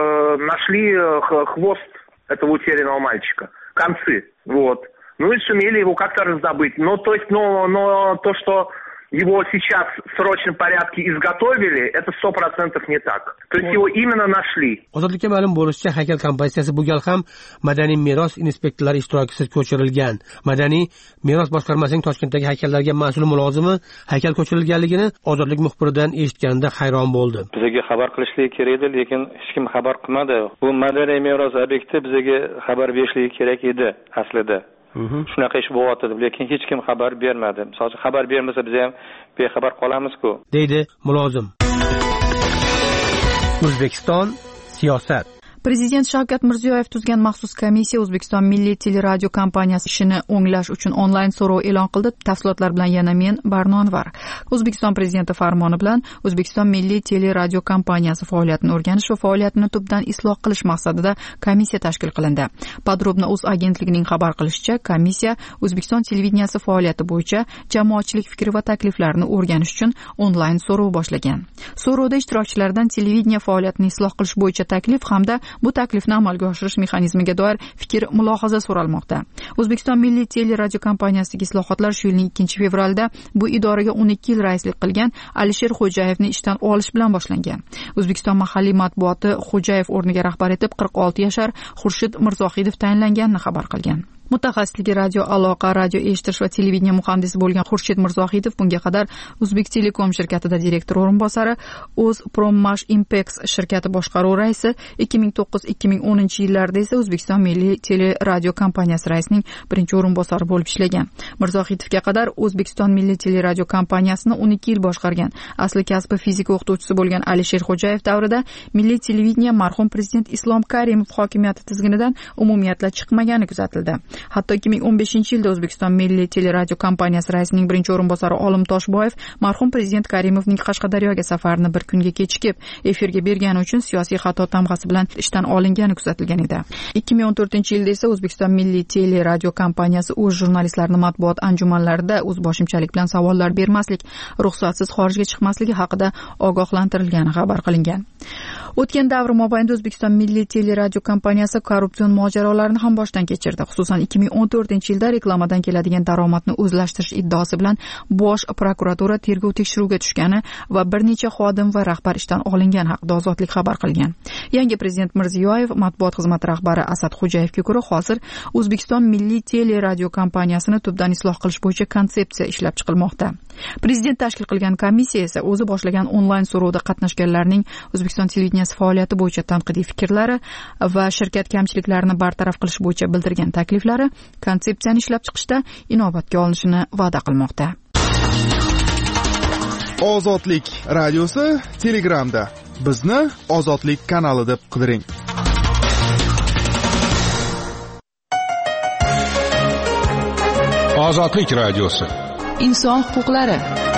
нашли хвост этого утерянного мальчика, концы, вот. Ну и сумели его как-то раздобыть. Но то есть, но то, что его сейчас в срочном порядке изготовили, это 100% не так. То есть его именно нашли. Ozodlikka ma'lum bo'lishicha, haykal kompozitsiyasi bu gal ham Madaniy meros inspektorlari ishtirokisiz ko'chirilgan. Madaniy meros boshqarmasining Toshkentdagi haykallarga mas'ul mulozimi haykal ko'chirilganligini Ozodlik muxbiridan eshitganida hayron bo'ldi. Bizga xabar qilishlik kerak edi, lekin hech kim xabar qilmadi. Bu Madaniy meros obyekti bizga xabar berishligi kerak edi aslida. Shunaqa ish bo'lyapti, lekin hech kim xabar bermadi. Masalan, xabar bermasa biz ham bexabar qolamiz-ku, deydi mulozim. O'zbekiston siyosat. Prezident Shavkat Mirziyoyev tuzgan maxsus komissiya O'zbekiston Milliy teleradio kompaniyasi ishini o'nglash uchun onlayn so'rov e'lon qildi. Tafsilotlar bilan yana men Barno Anvar. O'zbekiston prezidenti farmoni bilan O'zbekiston Milliy teleradio kompaniyasi faoliyatini o'rganish va faoliyatini tubdan isloh qilish maqsadida komissiya tashkil qilindi. Podrobno.uz agentligining xabar qilishicha, komissiya O'zbekiston televideniyasi faoliyati bo'yicha jamoatchilik fikri va takliflarini o'rganish uchun onlayn so'rov boshlagan. So'rovda ishtirokchilardan televideniya faoliyatini isloh qilish bo'yicha taklif hamda bu taklifni amalga oshirish mexanizmiga doir fikr mulohaza so'ralmoqda. O'zbekiston Milliy teleradio kompaniyasidagi islohotlar shu yilning 2-fevralda bu idoraga 12 yil raislik qilgan Alisher Xo'jayevni ishdan olish bilan boshlangan. O'zbekiston mahalliy matbuoti Xo'jayev o'rniga rahbar etib 46 yashar Xurshid Mirzohidov tayinlanganini xabar qilgan. Mutaxassisligi radio aloqa, radio eshitish va televideniya muhandisi bo'lgan Xurshid Mirzohidov bunga qadar O'zbek Telekom shirkatida direktor o'rinbosari, O'zprommash Impex shirkati boshqaruv raisi, 2009-2010 yillarda esa O'zbekiston Milliy teleradio kompaniyasi raisining birinchi o'rinbosari bo'lib ishlagan. Mirzohidovga qadar O'zbekiston Milliy teleradio kompaniyasini 12 yil boshqargan. Asli kasbi fizika o'qituvchisi bo'lgan Alisher Xo'jayev davrida Milliy televideniya marhum prezident Islom Karimov hokimiyati tizginidan umumiyatla chiqmagani kuzatildi. Hatto 2015-yilda O'zbekiston Milliy teleradio kompaniyasi raisining birinchi o'rinbosari Olim Toshboyev marhum prezident Karimovning Qashqadaryoga safarini bir kunga kechikib efirga bergani uchun siyosiy xato tamg'asi bilan ishdan olingani kuzatilgan edi. 2014-yilda esa O'zbekiston Milliy teleradio kompaniyasi o'z jurnalistlarini matbuot anjumanlarida o'zboshimchalik bilan savollar bermaslik, ruxsatsiz xorijga chiqmasligi haqida ogohlantirilgani xabar qilingan. O'tgan davr mobaynida O'zbekiston Milliy teleradio kompaniyasi korrupsion mojarolarni ham boshdan kechirdi. Xususan 2014-yilda reklamadan keladigan daromadni o'zlashtirish iddaosi bilan Bosh prokuratura tergov tekshiruviga tushgani va bir necha xodim va rahbar ishdan olingan haqida Ozodlik xabar qilgan. Yangi prezident Mirziyoyev matbuot xizmati rahbari Asad Xo'jayevga ko'ra, hozir O'zbekiston Milliy teleradio kompaniyasini tubdan isloh qilish bo'yicha konsepsiya ishlab chiqilmoqda. Prezident tashkil qilgan komissiya esa o'zi boshlagan onlayn so'rovda qatnashganlarning O'zbekiston televideniyasi faoliyati bo'yicha tanqidiy fikrlari va shirkat kamchiliklarini bartaraf qilish bo'yicha bildirgan takliflari konsepsiyani ishlab chiqishda inobatga olinishini va'da qilmoqda. Ozodlik radiosi Telegramda. Bizni Ozodlik kanali deb qidiring. Ozodlik radiosi. Inson huquqlari.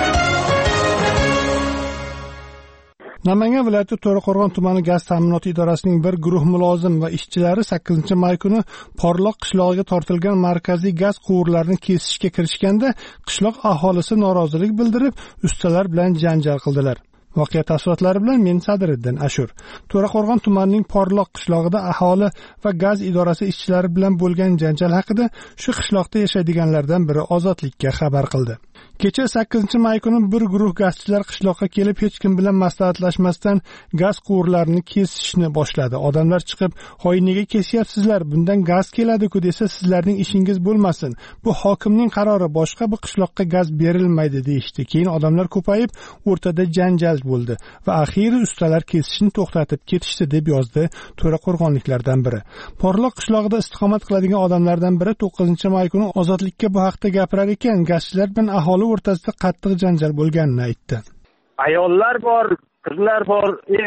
Namangan viloyati To'raqo'rg'on tumani gaz ta'minoti idorasining bir guruh mulozim va ishchilari 8-may kuni Porloq qishlog'iga tortilgan markaziy gaz quvurlarini kesishga kirishganda qishloq aholisi norozilik bildirib, ustalar bilan janjal qildilar. Voqea tafsilotlari bilan men Sadriddin Ashur. To'raqo'rg'on tumanining Porloq qishlog'ida aholi va gaz idorasi ishchilari bilan bo'lgan janjal haqida shu qishloqda yashaydiganlardan biri Ozodlikka xabar qildi. Kecha 8-may kuni bir guruh gazchilar qishloqqa kelib hech kim bilan maslahatlashmasdan gaz quvurlarini kesishni boshladi. Odamlar chiqib, "Hoy, nega kesyapsizlar? Bundan gaz keladi-ku" desa, "Sizlarning ishingiz bo'lmasin. Bu hokimning qarori, boshqa bir qishloqqa gaz berilmaydi" deyishdi. Keyin odamlar ko'payib, o'rtada janjal bo'ldi va axiyri ustalar kesishni to'xtatib ketishdi, deb yozdi To'raqo'rg'onliklardan biri. Porloq qishlog'ida istiqomat qiladigan odamlardan biri 9-may kuni Ozodlikka bu haqda gapirar ekan, gazchilar bilan aholi o'rtasida qattiq janjal bo'lganini aytdi. Ayollar bor, qizlar bor,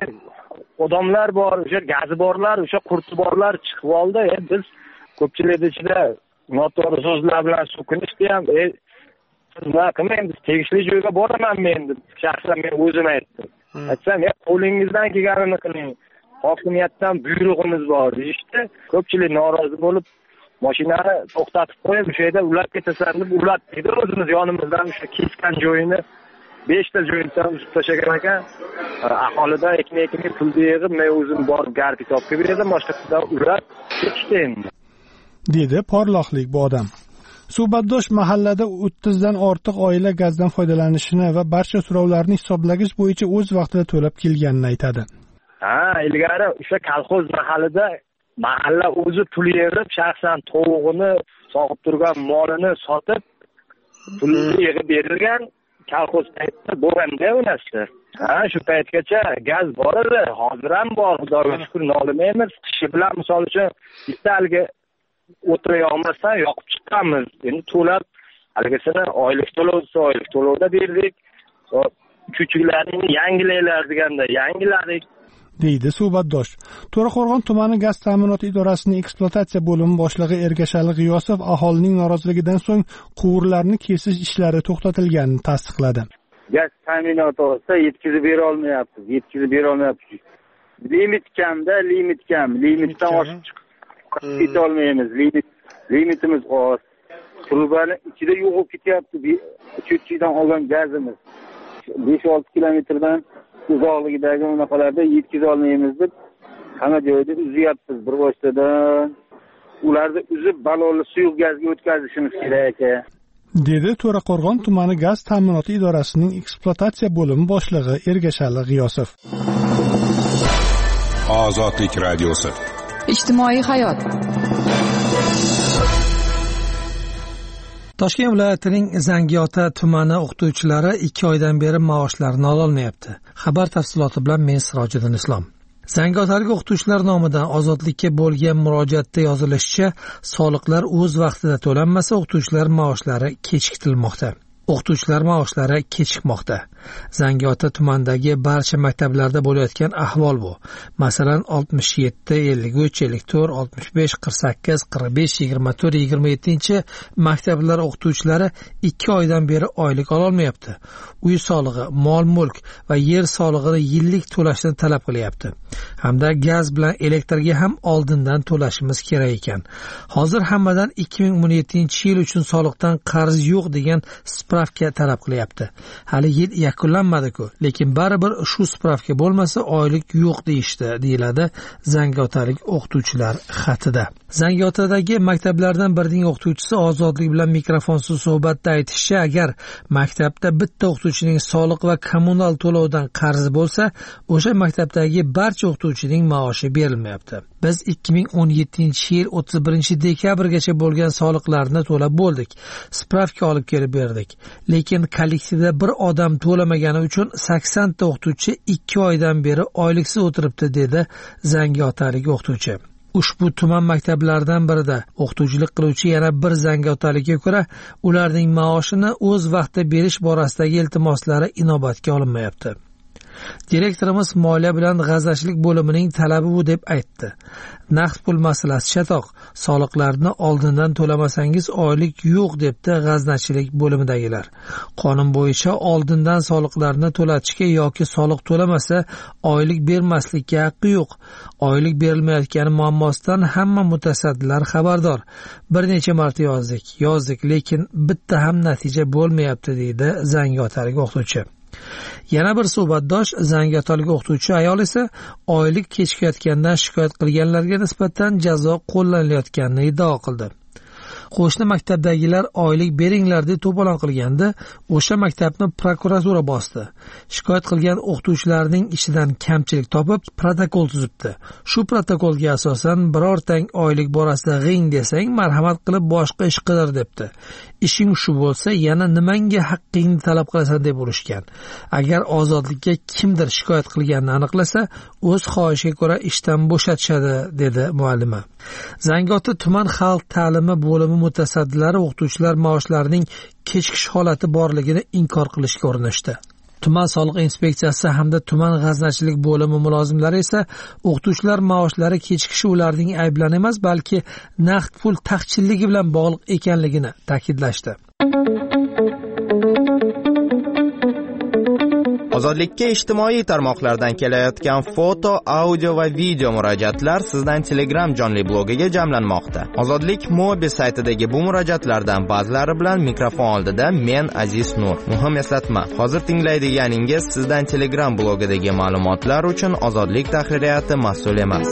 odamlar bor, o'sha gazi borlar, o'sha qurti borlar chiqib oldi. Biz ko'pchilik ichida noto'g'ri so'zlar bilan so'kinishdi ham, nima qilmayman, biz tegishli joyga boraman men deb shaxsan men o'zim aytdim. Aytsam, qo'lingizdan kelganini qiling. Hokimiyatdan buyrug'imiz bor deyishdi. Ko'pchilik norozi bo'lib mashinani to'xtatib qo'yib, o'sha yerda ulab ketasan deb ulatdi. O'zimiz yonimizdan o'sha kesgan joyini 5 ta joydan uzib tashlagan ekan. Aholida ekmek pulni yig'ib, men o'zim borib garbi topib berdim, boshqasidan ulab ketishdi endi. Dedi Porloqlik bu odam. Suhbatdosh mahallada 30 dan ortiq oila gazdan foydalanishini va barcha so'rovlarni hisoblagich bo'yicha o'z vaqtida to'lab kelganini aytadi. Ilgari o'sha kolxoz mahalla o'zi pul yig'ib, shaxsan tovug'ini sog'ib turgan molini sotib, pulni yig'ib berilgan kolxoz paytda bo'lganda u narsa. Shu paytgacha gaz bor edi, hozir ham bor, xudoga shukr, nolimaymiz. Kishi bilan misol uchun bittaliga o'tira olmasdan yoqib chiqqanmiz. Endi to'lab, haligisini oylik to'lovda berdik. Chuchuklarni yangilaylar deganda yangiladik. deydi suhbatdosh. To'raqo'rg'on tumani gaz ta'minoti idorasining ekspluatatsiya bo'limi boshlig'i Ergashali G'iyosov aholining noroziligidan so'ng quvurlarni kesish ishlari to'xtatilganini tasdiqladi. Gaz ta'minoti olsa yetkazib bera olmayapmiz. Limit kam. Limitdan oshib chiqib ketolmaymiz. Limitimiz oz. Trubani ichida yo'qib ketyapti. Cho'tchidan olgan gazimiz 5-6 kilometrdan uzoqligidagi unaqalarda yetkiza olmaymiz deb hamma joyda uzyapmiz bir vositadan. Ularni uzib balonli suyuq gazga o'tkazishimiz kerak ekan. Dedi To'raqo'rg'on tumani gaz ta'minoti idorasining ekspluatatsiya bo'limi boshlig'i Ergashali G'iyosov. Ozodlik radiosi. Ijtimoiy hayot. Toshkent viloyatining Zangiota tumani o'qituvchilari 2 oydan beri maoshlarini ololmayapti. Xabar tafsiloti bilan men Sirojiddin Islom. Zangiotalik o'qituvchilar nomidan Ozodlikka bo'lgan murojaatda yozilishicha, soliqlar o'z vaqtida to'lanmasa, o'qituvchilar maoshlari kechiktirilmoqda. O'qituvchilar maoshlari kechikmoqda. Zangiota tumanidagi barcha maktablarda bo'layotgan ahvol bu. Masalan, 67, 53, 54, 65, 48, 45, 24, 27 maktablar o'qituvchilari 2 oydan beri oylik ololmayapti. Uy solig'i, mol-mulk va yer solig'ini yillik to'lashni talab qilyapti. Hamda gaz bilan elektrga ham oldindan to'lashimiz kerak ekan. Hozir hammadan 2017 yil uchun soliqdan qarz yo'q degan spravka talab qilyapti. Hali yil yakunlanmadi-ku, lekin baribir shu spravka bo'lmasa oylik yo'q deyishdi, deyiladi Zangiotalik o'qituvchilar xatida. Zangiotadagi maktablardan birining o'qituvchisi Ozodlik bilan mikrofonsiz suhbatda aytishicha, agar maktabda bitta o'qituvchining soliq va kommunal to'lovdan qarzi bo'lsa, o'sha maktabdagi barcha o'qituvchining maoshi berilmayapti. Biz 2017-yil 31-dekabrgacha bo'lgan soliqlarni to'lab bo'ldik. Spravka olib kelib berdik. Lekin kollektivda bir odam to'lamagani uchun 80 ta o'qituvchi 2 oydan beri oyliksiz o'tiribdi, dedi Zangiotalik o'qituvchi. Ushbu tuman maktablaridan birida o'qituvchilik qiluvchi yana bir Zangiotalikka ko'ra, ularning maoshini o'z vaqtida berish borasidagi iltimoslari inobatga olinmayapti. Direktorimiz moliya bilan g'aznachilik bo'limining talabi bu deb aytdi. Naqd pul masalasi chatoq, soliqlarni oldindan to'lamasangiz oylik yo'q debdi g'aznachilik bo'limidagilar. Qonun bo'yicha oldindan soliqlarni to'latishga yoki soliq to'lamasa oylik bermaslikka haqqi yo'q. Oylik berilmayotgani muammosidan hamma mutasaddilar xabardor. Bir necha marta yozdik, lekin bitta ham natija bo'lmayapti, deydi Zangiotalik o'qituvchi. Yana bir suhbatdosh Zangiotalik o'qituvchi ayol esa oylik kechikayotgandan shikoyat qilganlarga nisbatan jazo qo'llanilayotganini iddao qildi. Qo'shni maktabdagilar oylik beringlar deb to'polon qilganda, o'sha maktabni prokuratura bosdi. Shikoyat qilgan o'qituvchilarning ishidan kamchilik topib, protokol tuzibdi. Shu protokolga asosan birortang oylik borasida g'ing desang, marhamat qilib boshqa ish qidir debdi. Ishing shu bo'lsa, yana nimanga haqqingni talab qilasan deb urishgan. Agar ozodlikka kimdir shikoyat qilganini aniqlasa, o'z xohishiga ko'ra ishdan bo'shatishadi, dedi muallima. Zangiota tuman xalq ta'limi bo'limi mutasaddilari o'qituvchilar maoshlarining kechikish holati borligini inkor qilishga urinishdi. Tuman soliq inspeksiyasi hamda tuman g'aznachilik bo'limi mulozimlari esa o'qituvchilar maoshlari kechikishi ularning ayblari emas, balki naqd pul taqchilligi bilan bog'liq ekanligini ta'kidlashdi. Ozodlikka ijtimoiy tarmoqlardan kelayotgan foto, audio va video murojaatlar sizdan Telegram jonli blogiga jamlanmoqda. Ozodlik mobil saytidagi bu murojaatlardan ba'zilari bilan mikrofon oldida men Aziz Nur. Muhim eslatma, hozir tinglaydiganingiz sizdan Telegram blogidagi ma'lumotlar uchun Ozodlik tahririyati mas'ul emas.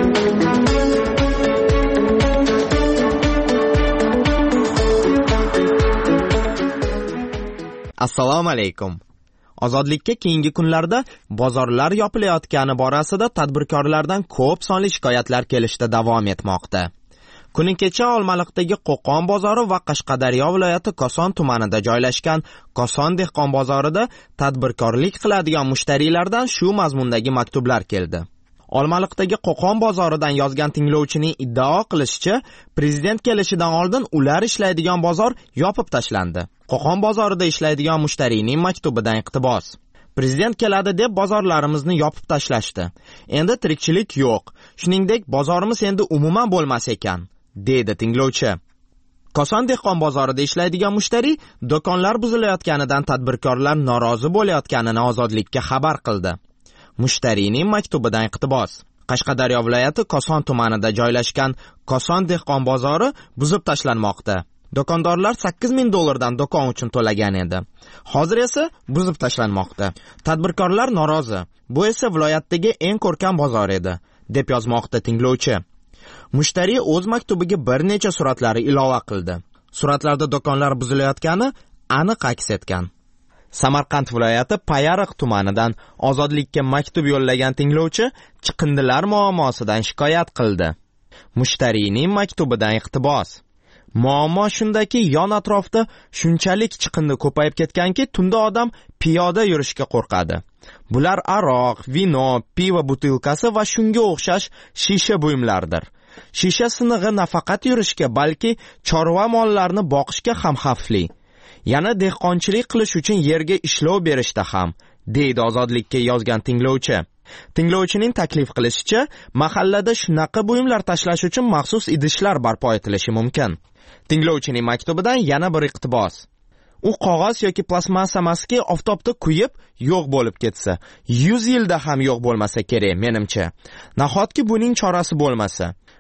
Assalomu alaykum. Ozodlikka keyingi kunlarda bozorlar yopilayotgani borasida tadbirkorlardan ko'p sonli shikoyatlar kelishda davom etmoqda. Kuni kecha Olmaliqdagi Qo'qon bozori va Qashqadaryo viloyati Koson tumanida joylashgan Koson dehqon bozorida tadbirkorlik qiladigan mushtariylardan shu mazmundagi maktublar keldi. Olmaliqdagi Qo'qon bozoridan yozgan tinglovchining iddao qilishicha, prezident kelishidan oldin ular ishlaydigan bozor yopib tashlandi. Qo'qon bozorida ishlaydigan mushtariyning maktubidan iqtibos. Prezident keladi deb bozorlarimizni yopib tashlashdi. Endi tirikchilik yo'q. Shuningdek, bozorimiz endi umuman bo'lmas ekan, dedi tinglovchi. Koson dehqon bozorida ishlaydigan mushtariy do'konlar buzilayotganidan tadbirkorlar norozi bo'layotganini Ozodlikka xabar qildi. Mushtariyning maktubidan iqtibos. Qashqadaryo viloyati Koson tumanida joylashgan Koson dehqon bozori buzib tashlanmoqda. Do'kondorlar $8,000 do'kon uchun to'lagan edi. Hozir esa buzib tashlanmoqda. Tadbirkorlar norozi. Bu esa viloyatdagi eng ko'rkam bozor edi, deb yozmoqda tinglovchi. Mushtariy o'z maktubiga bir necha suratlari ilova qildi. Suratlarda do'konlar buzilayotgani aniq aks etgan. Samarqand viloyati Payariq tumanidan Ozodlikka maktub yo'llagan tinglovchi chiqindilar muammosidan shikoyat qildi. Mushtariyning maktubidan iqtibos. Muammo shundaki, yon atrofda shunchalik chiqindi ko'payib ketganki, tunda odam piyoda yurishga qo'rqadi. Bular aroq, vino, pivo butilkasi va shunga o'xshash shisha buyumlardir. Shisha sinig'i nafaqat yurishga, balki chorva mollarini boqishga ham xavfli. Yana dehqonchilik qilish uchun yerga ishlov berishda ham, deydi Ozodlikka yozgan tinglovchi. Tinglovchining taklif qilishicha, mahallada shunaqa buyumlar tashlash uchun maxsus idishlar barpo etilishi mumkin. Tinglovchining maktubidan yana bir iqtibos. U qog'oz yoki plastmassa emaski, oftobda kuyib yo'q bo'lib ketsa, 100 yilda ham yo'q bo'lmasa kerak, menimcha. Nahotki buning chorasi bo'lmasa?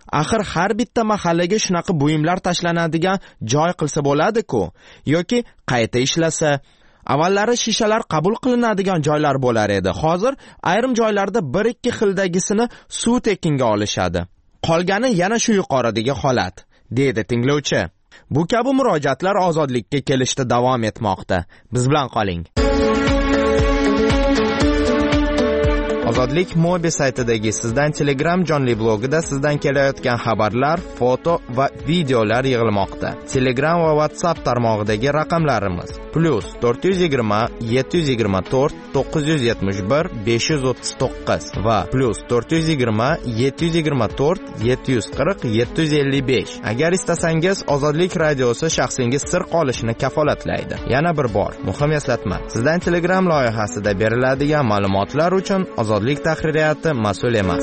Axir har bitta mahallaga shunaqa buyumlar tashlanadigan joy qilsa bo'ladi-ku, yoki qayta ishlasa. Avvallari shishalar qabul qilinadigan joylar bo'lar edi. Hozir ayrim joylarda 1-2 xildagisini suv tekinga olishadi. Qolgani yana shu yuqoridagi holat, deydi tinglovchi. Bu kabi murojaatlar ozodlikka kelishda davom etmoqda. Biz bilan qoling. Ozodlik Mobi saytidagi Sizdan Telegram jonli blogida sizdan kelayotgan xabarlar, foto va videolar yig'ilmoqda. Telegram va WhatsApp tarmog'idagi raqamlarimiz +420 724 971 539 va +420 724 740 755. Agar istasangiz, Ozodlik radiosi shaxsingiz sir qolishini kafolatlaydi. Yana bir bor, muhim eslatma. Sizdan Telegram loyihasida beriladigan ma'lumotlar uchun Ozodlik tahririyati mas'ul emas.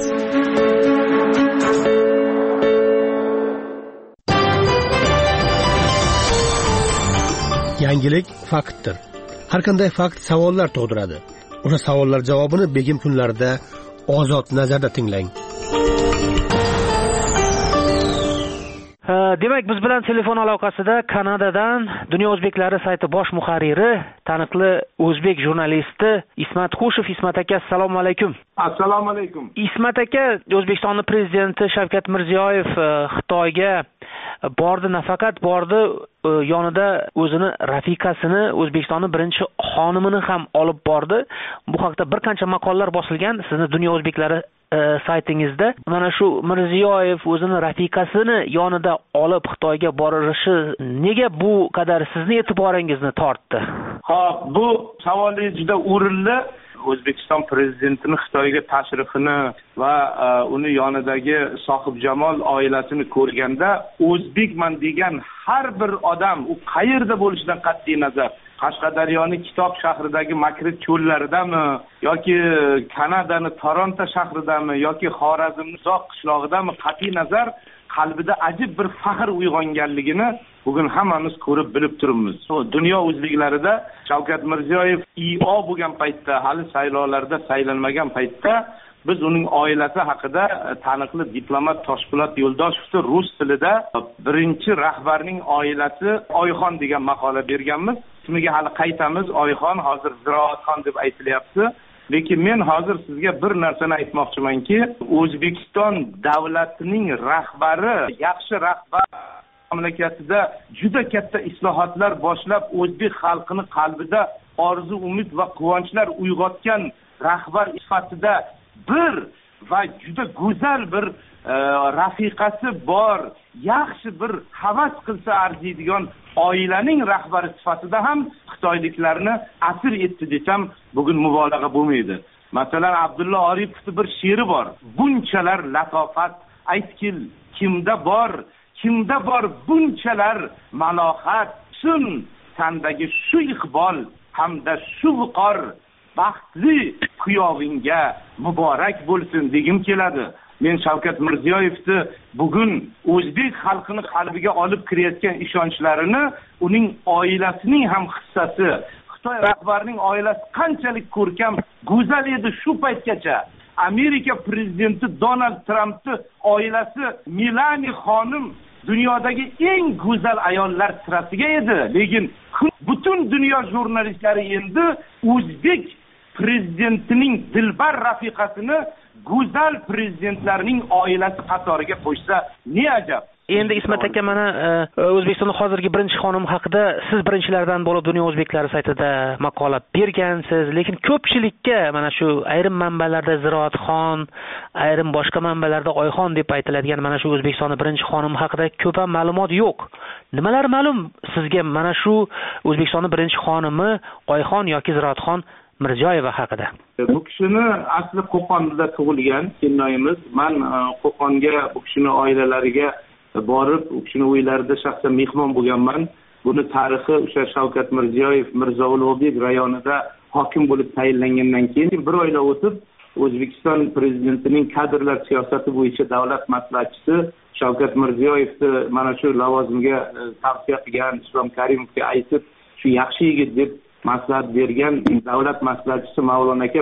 Yangilik faktdir. Har qanday fakt savollar tug'diradi. O'sha savollar javobini begim kunlarida Ozod nazarda tinglang. Demak, biz bilan telefon aloqasida Kanadadan Dunyo o'zbeklari sayti bosh muharriri, taniqli o'zbek jurnalisti Ismat Xushev. Ismat aka, assalomu alaykum. Assalomu alaykum. Ismat aka, O'zbekistonning prezidenti Shavkat Mirziyoyev Xitoyga bordi, nafaqat bordi, yonida o'zini rafiqasini, O'zbekistonning birinchi xonimini ham olib bordi. Bu haqda bir qancha maqolalar bosilgan sizni Dunyo o'zbeklari saytingizda. Mana shu Mirziyoyev o'zini rafiqasini yonida olib Xitoyga borishi nega bu qadar sizni e'tiboringizni tortdi? Xo'p, bu savolingiz juda o'rinli. O'zbekiston prezidentining Xitoyga tashrifini va uni yonidagi sohibjamol oilasini ko'rganda, o'zbekman degan har bir odam, u qayerda bo'lishidan qat'iy nazar, Qashqadaryoning Kitob shahridagi Makrit cho'llaridami yoki Kanadaning Toronto shahridami yoki Xorazmning Uzoq qishlog'idami, qat'iy nazar qalbida ajib bir faxr uyg'onganligini bugun hammamiz ko'rib bilib turibmiz. Dunyo o'zbeklarida Shavkat Mirziyoyev IO bo'lgan paytda, hali saylovlarda saylanmagan paytda biz uning oilasi haqida taniqli diplomat Toshpo'lat Yo'ldoshevni rus tilida birinchi rahbarning oilasi Oyxon degan maqola berganmiz. Ismiga hali qaytamiz, Oyxon hozir Ziroatxon deb aytilyapti. Lekin men hozir sizga bir narsani aytmoqchimanki, O'zbekiston davlatining rahbari, yaxshi rahbar mamlakatida juda katta islohotlar boshlab, o'zbek xalqini qalbida orzu, umid va quvonchlar uyg'otgan rahbar sifatida bir va juda go'zal bir rafiqasi bor, yaxshi bir havas qilsa arziydigan oilaning rahbari sifatida ham xitoyliklarni asir etdi desam bugun mubolag'a bo'lmaydi. Masalan, Abdulla Oripovning bir she'ri bor. Bunchalar latofat aytkil kimda bor bunchalar malohat, sun sandagi shu iqbol hamda shu viqor, baxtli kuyovingga muborak bo'lsin degim keladi. Men Shavkat Mirziyoyevni bugun o'zbek xalqini qalbiga olib kirayotgan ishonchlarini uning oilasining ham hissasi, Xitoy rahbarining oilasi qanchalik ko'rkam, go'zal edi shu paytgacha. Amerika prezidenti Donald Trampning oilasi Melani xonim dunyodagi eng go'zal ayollar sirasiga edi. Lekin butun dunyo jurnalistlari endi o'zbek prezidentining dilbar rafiqasini go'zal prezidentlarning oilasi qatoriga qo'shsa ne ajab. Endi Ismat aka, mana O'zbekistonning hozirgi birinchi xonim haqida siz birinchilardan bo'lib Dunyo o'zbeklari saytida maqola bergansiz, lekin ko'pchilikka mana shu ayrim manbalarda Ziroatxon, ayrim boshqa manbalarda Oyxon deb aytiladigan mana shu O'zbekistonning birinchi xonim haqida ko'p ham ma'lumot yo'q. Nimalar ma'lum sizga mana shu O'zbekistonning birinchi xonimi Oyxon yoki Ziroatxon Mirziyoyeva haqida? Bu kishini asli Qo'qonda tug'ilgan kennoyimiz. Men Qo'qonga bu kishini oilalariga borib, u kishini uylarida shaxsan mehmon bo'lganman. Buni tarixi o'sha Shavkat Mirziyoyev Mirzo Ulug'bek rayonida hokim bo'lib tayinlangandan keyin bir oylar o'tib O'zbekiston prezidentining kadrlar siyosati bo'yicha davlat maslahatchisi Shavkat Mirziyoyevni mana shu lavozimga tavsiya qilgan Islom Karimovga aytib, shu yaxshi yigit deb maslahat bergan davlat maslahatchisi Mavlon aka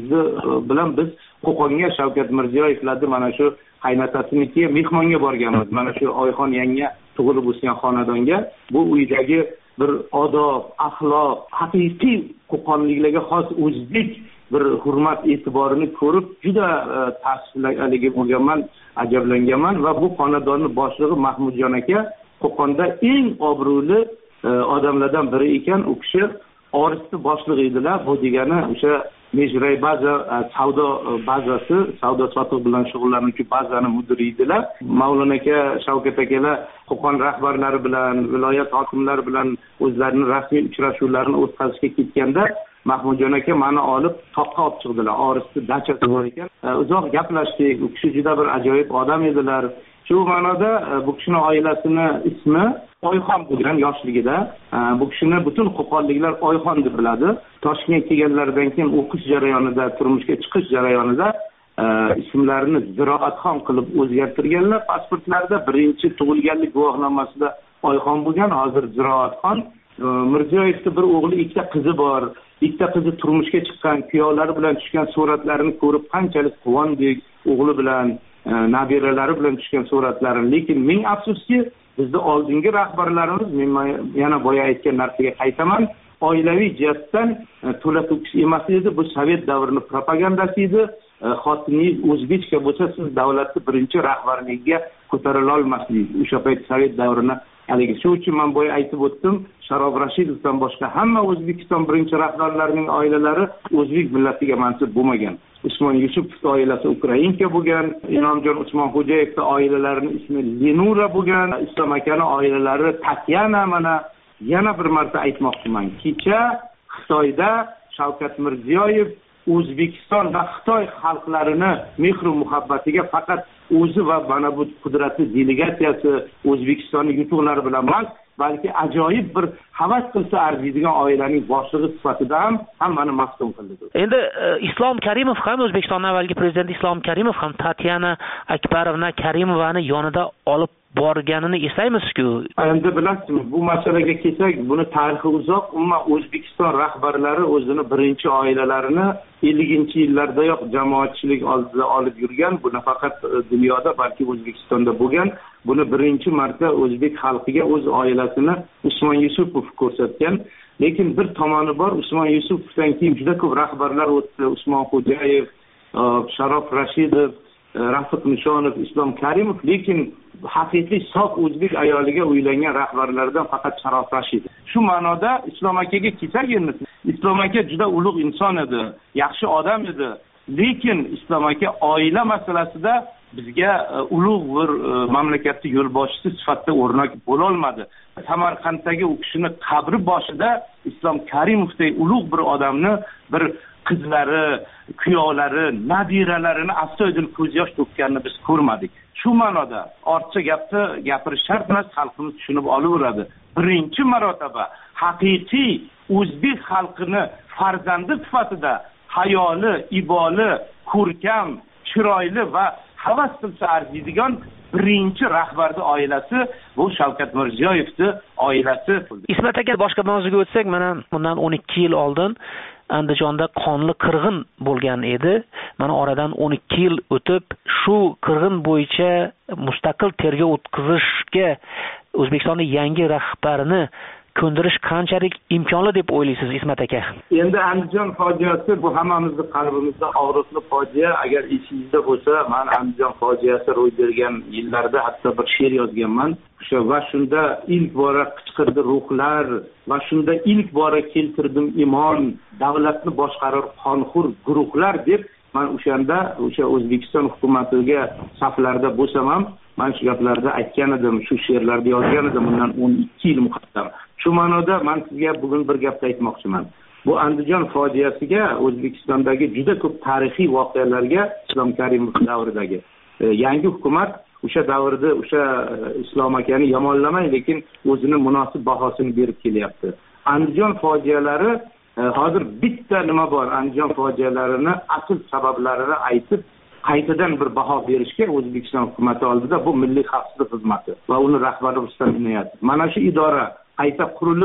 bilan biz Qo'qonga Shavkat Mirziyoyevlarni mana shu qaynotasiniki mehmonga borganmiz. Mana shu Oyxon yanga tug'ilib o'sgan xonadonga. Bu uydagi bir odob, axloq, haqiqiy qo'qonliklarga xos o'zbek bir hurmat e'tiborini ko'rib juda ta'sirlangan bo'lganman, ajablanganman va bu xonadonni boshlig'i Mahmudjon aka Qo'qonda eng obro'li odamlardan biri ekan. U kishi Orisni boshlig'i edilar. Bu degani o'sha Mejray baza savdo bazasi, savdo sotuv bilan shug'ullanuvchi bazani mudiri edilar. Mavlon aka, Shavkat akalar Qo'qon rahbarlari bilan, viloyat hokimlari bilan o'zlarining rasmiy uchrashuvlarini o'tkazishga ketganda Mahmudjon aka meni olib toqqa olib chiqdilar. Orisda dachasi bor ekan. Uzoq gaplashdik. U kishi juda bir ajoyib odam edilar. Shu ma'noda bu kishining oilasini ismi Oyxon bo'lgan yoshligida. Bu kishini butun qo'qonliklar Oyxon deb biladi. Toshkentga kelganlaridan keyin o'qish jarayonida, turmushga chiqish jarayonida ismlarini Ziroatxon qilib o'zgartirganlar. Pasportlarida birinchi tug'ilganlik guvohnomasida Oyxon bo'lgan, hozir Ziroatxon. Mirziyoyevning bir o'g'li, ikkita qizi bor. Ikkita qizi turmushga chiqqan, kuyovlari bilan tushgan suratlarini ko'rib qanchalik quvondik, o'g'li bilan, nabiralari bilan tushgan suratlarini. Lekin ming afsuski, bizda oldingi rahbarlarimiz, men yana boya aytgan narsaga qaytaman, oilaviy jihatdan to'la to'kis emas edi. Bu Sovet davrining propagandasi edi. Xotiningiz o'zbekcha bo'lsa, siz davlatning birinchi rahbarligiga ko'tarila olmasligi. O'sha payt Sovet davrini haligi. Shu uchun men boya aytib o'tdim, Sharof Rashidovdan boshqa hamma O'zbekiston birinchi rahbarlarining oilalari o'zbek millatiga mansub bo'lmagan. Usmon Yusupov oilasi Ukrainka bo'lgan, Inomjon Usmonxo'jayevning oilalarining ismi Lenura bo'lgan, Islom akaning oilalari Tatyana. Mana yana bir marta aytmoqchiman. Kecha Xitoyda Shavkat Mirziyoyev O'zbekiston va Xitoy xalqlarini mehr va muhabbatiga faqat o'zi va mana bu qudratli delegatsiyasi O'zbekistonning yutuqlari bilan emas, balki ajoyib bir havas qilsa arziydigan oilaning boshlig'i sifatida ham hammani maftun qildi. Endi Islom Karimov ham, O'zbekistonning avvalgi prezidenti Islom Karimov ham Tatyana Akbarovna Karimovani yonida olib borganini eslaymiz-ku. Endi bilasizmi, bu masalaga kelsak, buni tarixi uzoq. Umuman O'zbekiston rahbarlari o'zini birinchi oilalarini 50-yillardayoq jamoatchilik oldida olib yurgan. Bu nafaqat dunyoda, balki O'zbekistonda bo'lgan. Buni birinchi marta o'zbek xalqiga o'z oilasini Usmon Yusupov ko'rsatgan. Lekin bir tomoni bor, Usmon Yusupovdan keyin juda ko'p rahbarlar o'tdi. Usmonxo'jayev, Sharof Rashidov, Rafiq Nishonov, Islom Karimov, lekin haqiqiy sof o'zbek ayoliga uylangan rahbarlardan faqat Sharof Rashidov. Shu ma'noda Islom akaga kelsak endi, Islom aka juda ulug' inson edi, yaxshi odam edi. Lekin Islom aka oila masalasida bizga ulug' bir mamlakatning yo'lboshchisi sifatida o'rnak bo'la olmadi. Samarqanddagi u kishining qabri boshida Islom Karimovdek ulug' bir odamni bir qizlari, kuyovlari, nabiralarini astoydil ko'z yosh to'kkanini biz ko'rmadik. Shu ma'noda ortcha gapni gapirish shart emas, xalqimiz tushunib olaveradi. Birinchi marotaba haqiqiy o'zbek xalqini farzandi sifatida hayoli, iboli, ko'rkam, chiroyli va havas qilsa arziydigan birinchi rahbarning oilasi bu Shavkat Mirziyoyevning oilasi. Ismat aka, boshqa mavzuga o'tsak, mana bundan 12 yil oldin Andijonda qonli qirg'in bo'lgan edi. Mana oradan 12 yil o'tib, shu qirg'in bo'yicha mustaqil tergov o'tkazishga O'zbekistonning yangi rahbarini ko'ndirish qanchalik imkonli deb o'ylaysiz, Ismat aka? Endi Andijon fojiasi bu hammamizning qalbimizda og'riqli fojia. Agar esingizda bo'lsa, men Andijon fojiasi ro'y bergan yillarda hatto bir she'r yozganman. Va shunda ilk bora qichqirdi ruhlar va shunda ilk bora keltirdim imon, davlatni boshqarar qonxo'r guruhlar deb men o'shanda o'sha O'zbekiston hukumatiga saflarda bo'lsam ham men shu gaplarda aytgan edim, shu she'rlarni yozgan edim bundan 12 yil muqaddam. Shu ma'noda men sizga bugun bir gap aytmoqchiman. Bu Andijon fojiasiga O'zbekistondagi juda ko'p tarixiy voqealarga Islom Karimov davridagi yangi hukumat o'sha davrda o'sha Islom akani yomonlamay, lekin o'zini munosib bahosini berib kelyapti. Andijon fojialari hozir bitta nima bor? Andijon fojialarini asl sabablarini aytib qaytadan bir baho berishga O'zbekiston hukumati oldida bu milliy xavfsizlik xizmati va uni rahbari Rustam Inoyatov. Mana shu idora qayta qurilib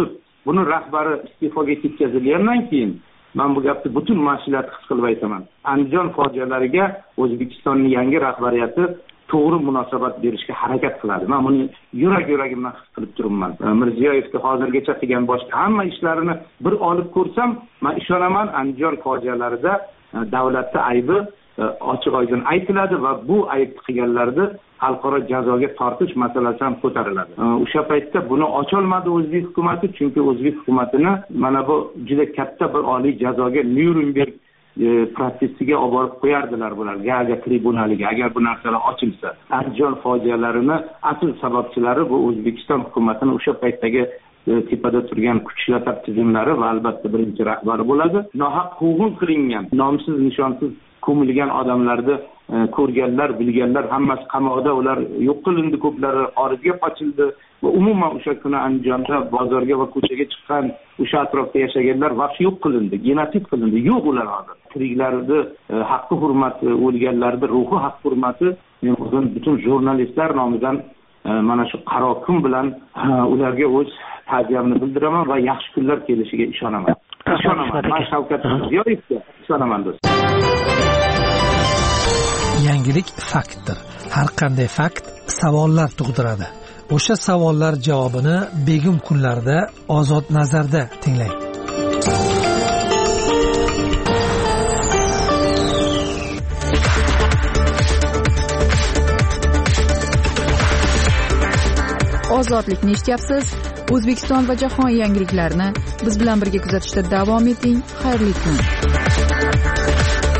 buni rahbari iste'foga ketkazilgandan keyin men bu gapni butun mas'uliyat his qilib aytaman. Andijon fojialariga O'zbekistonning yangi rahbariyati to'g'ri munosabat berishga harakat qiladi. Men buni yurak-yuragimdan his qilib turibman. Mirziyoyevga hozirgacha qilgan boshqa hamma ishlarini bir olib ko'rsam, men ishonaman Andijon fojialarida davlatning aybi ochiq-oydin aytiladi va bu ayb qilganlarni xalqaro jazoga tortish masalasi ham ko'tariladi. O'sha paytda buni ocholmadi o'zbek hukumatı, chunki o'zbek hukumatini mana bu juda katta bir oliy jazoga Nyurnberg protsessiga olib borib qo'yardilar bular, Gaaga tribunaliga agar bu narsalar ochilsa. Andijon fojialarini asl sababchilari bu O'zbekiston hukumatining o'sha paytdagi tepada turgan kuchlar tizimlari va albatta birinchi rahbari bo'ladi. Nohaq quvg'in qilingan, nomsiz nishonsiz ko'milgan odamlarni ko'rganlar, bilganlar hammasi qamoqda, ular yo'q qilindi, ko'plari xorijga qochildi va umuman o'sha kuni Andijonda bozorga va ko'chaga chiqqan, o'sha atrofda yashaganlar vahshiy yo'q qilindi, genosid qilindi. Yo'q ular hozir. Tiriklarni haqqi hurmati, o'lganlarning ruhi haq hurmati, men butun jurnalistlar nomidan mana shu qaro kun bilan ularga o'z ta'ziyamni bildiraman va yaxshi kunlar kelishiga ishonaman. Men Shavkat Mirziyoyevga ishonaman do'stlar. Yangilik faktdir. Har qanday fakt savollar tug'diradi. O'sha savollar javobini begim kunlarda Ozod nazarda tinglang. Ozodlikni eshityapsiz. O'zbekiston va jahon yangiliklarini biz bilan birga kuzatishda davom eting. Xayrli kun.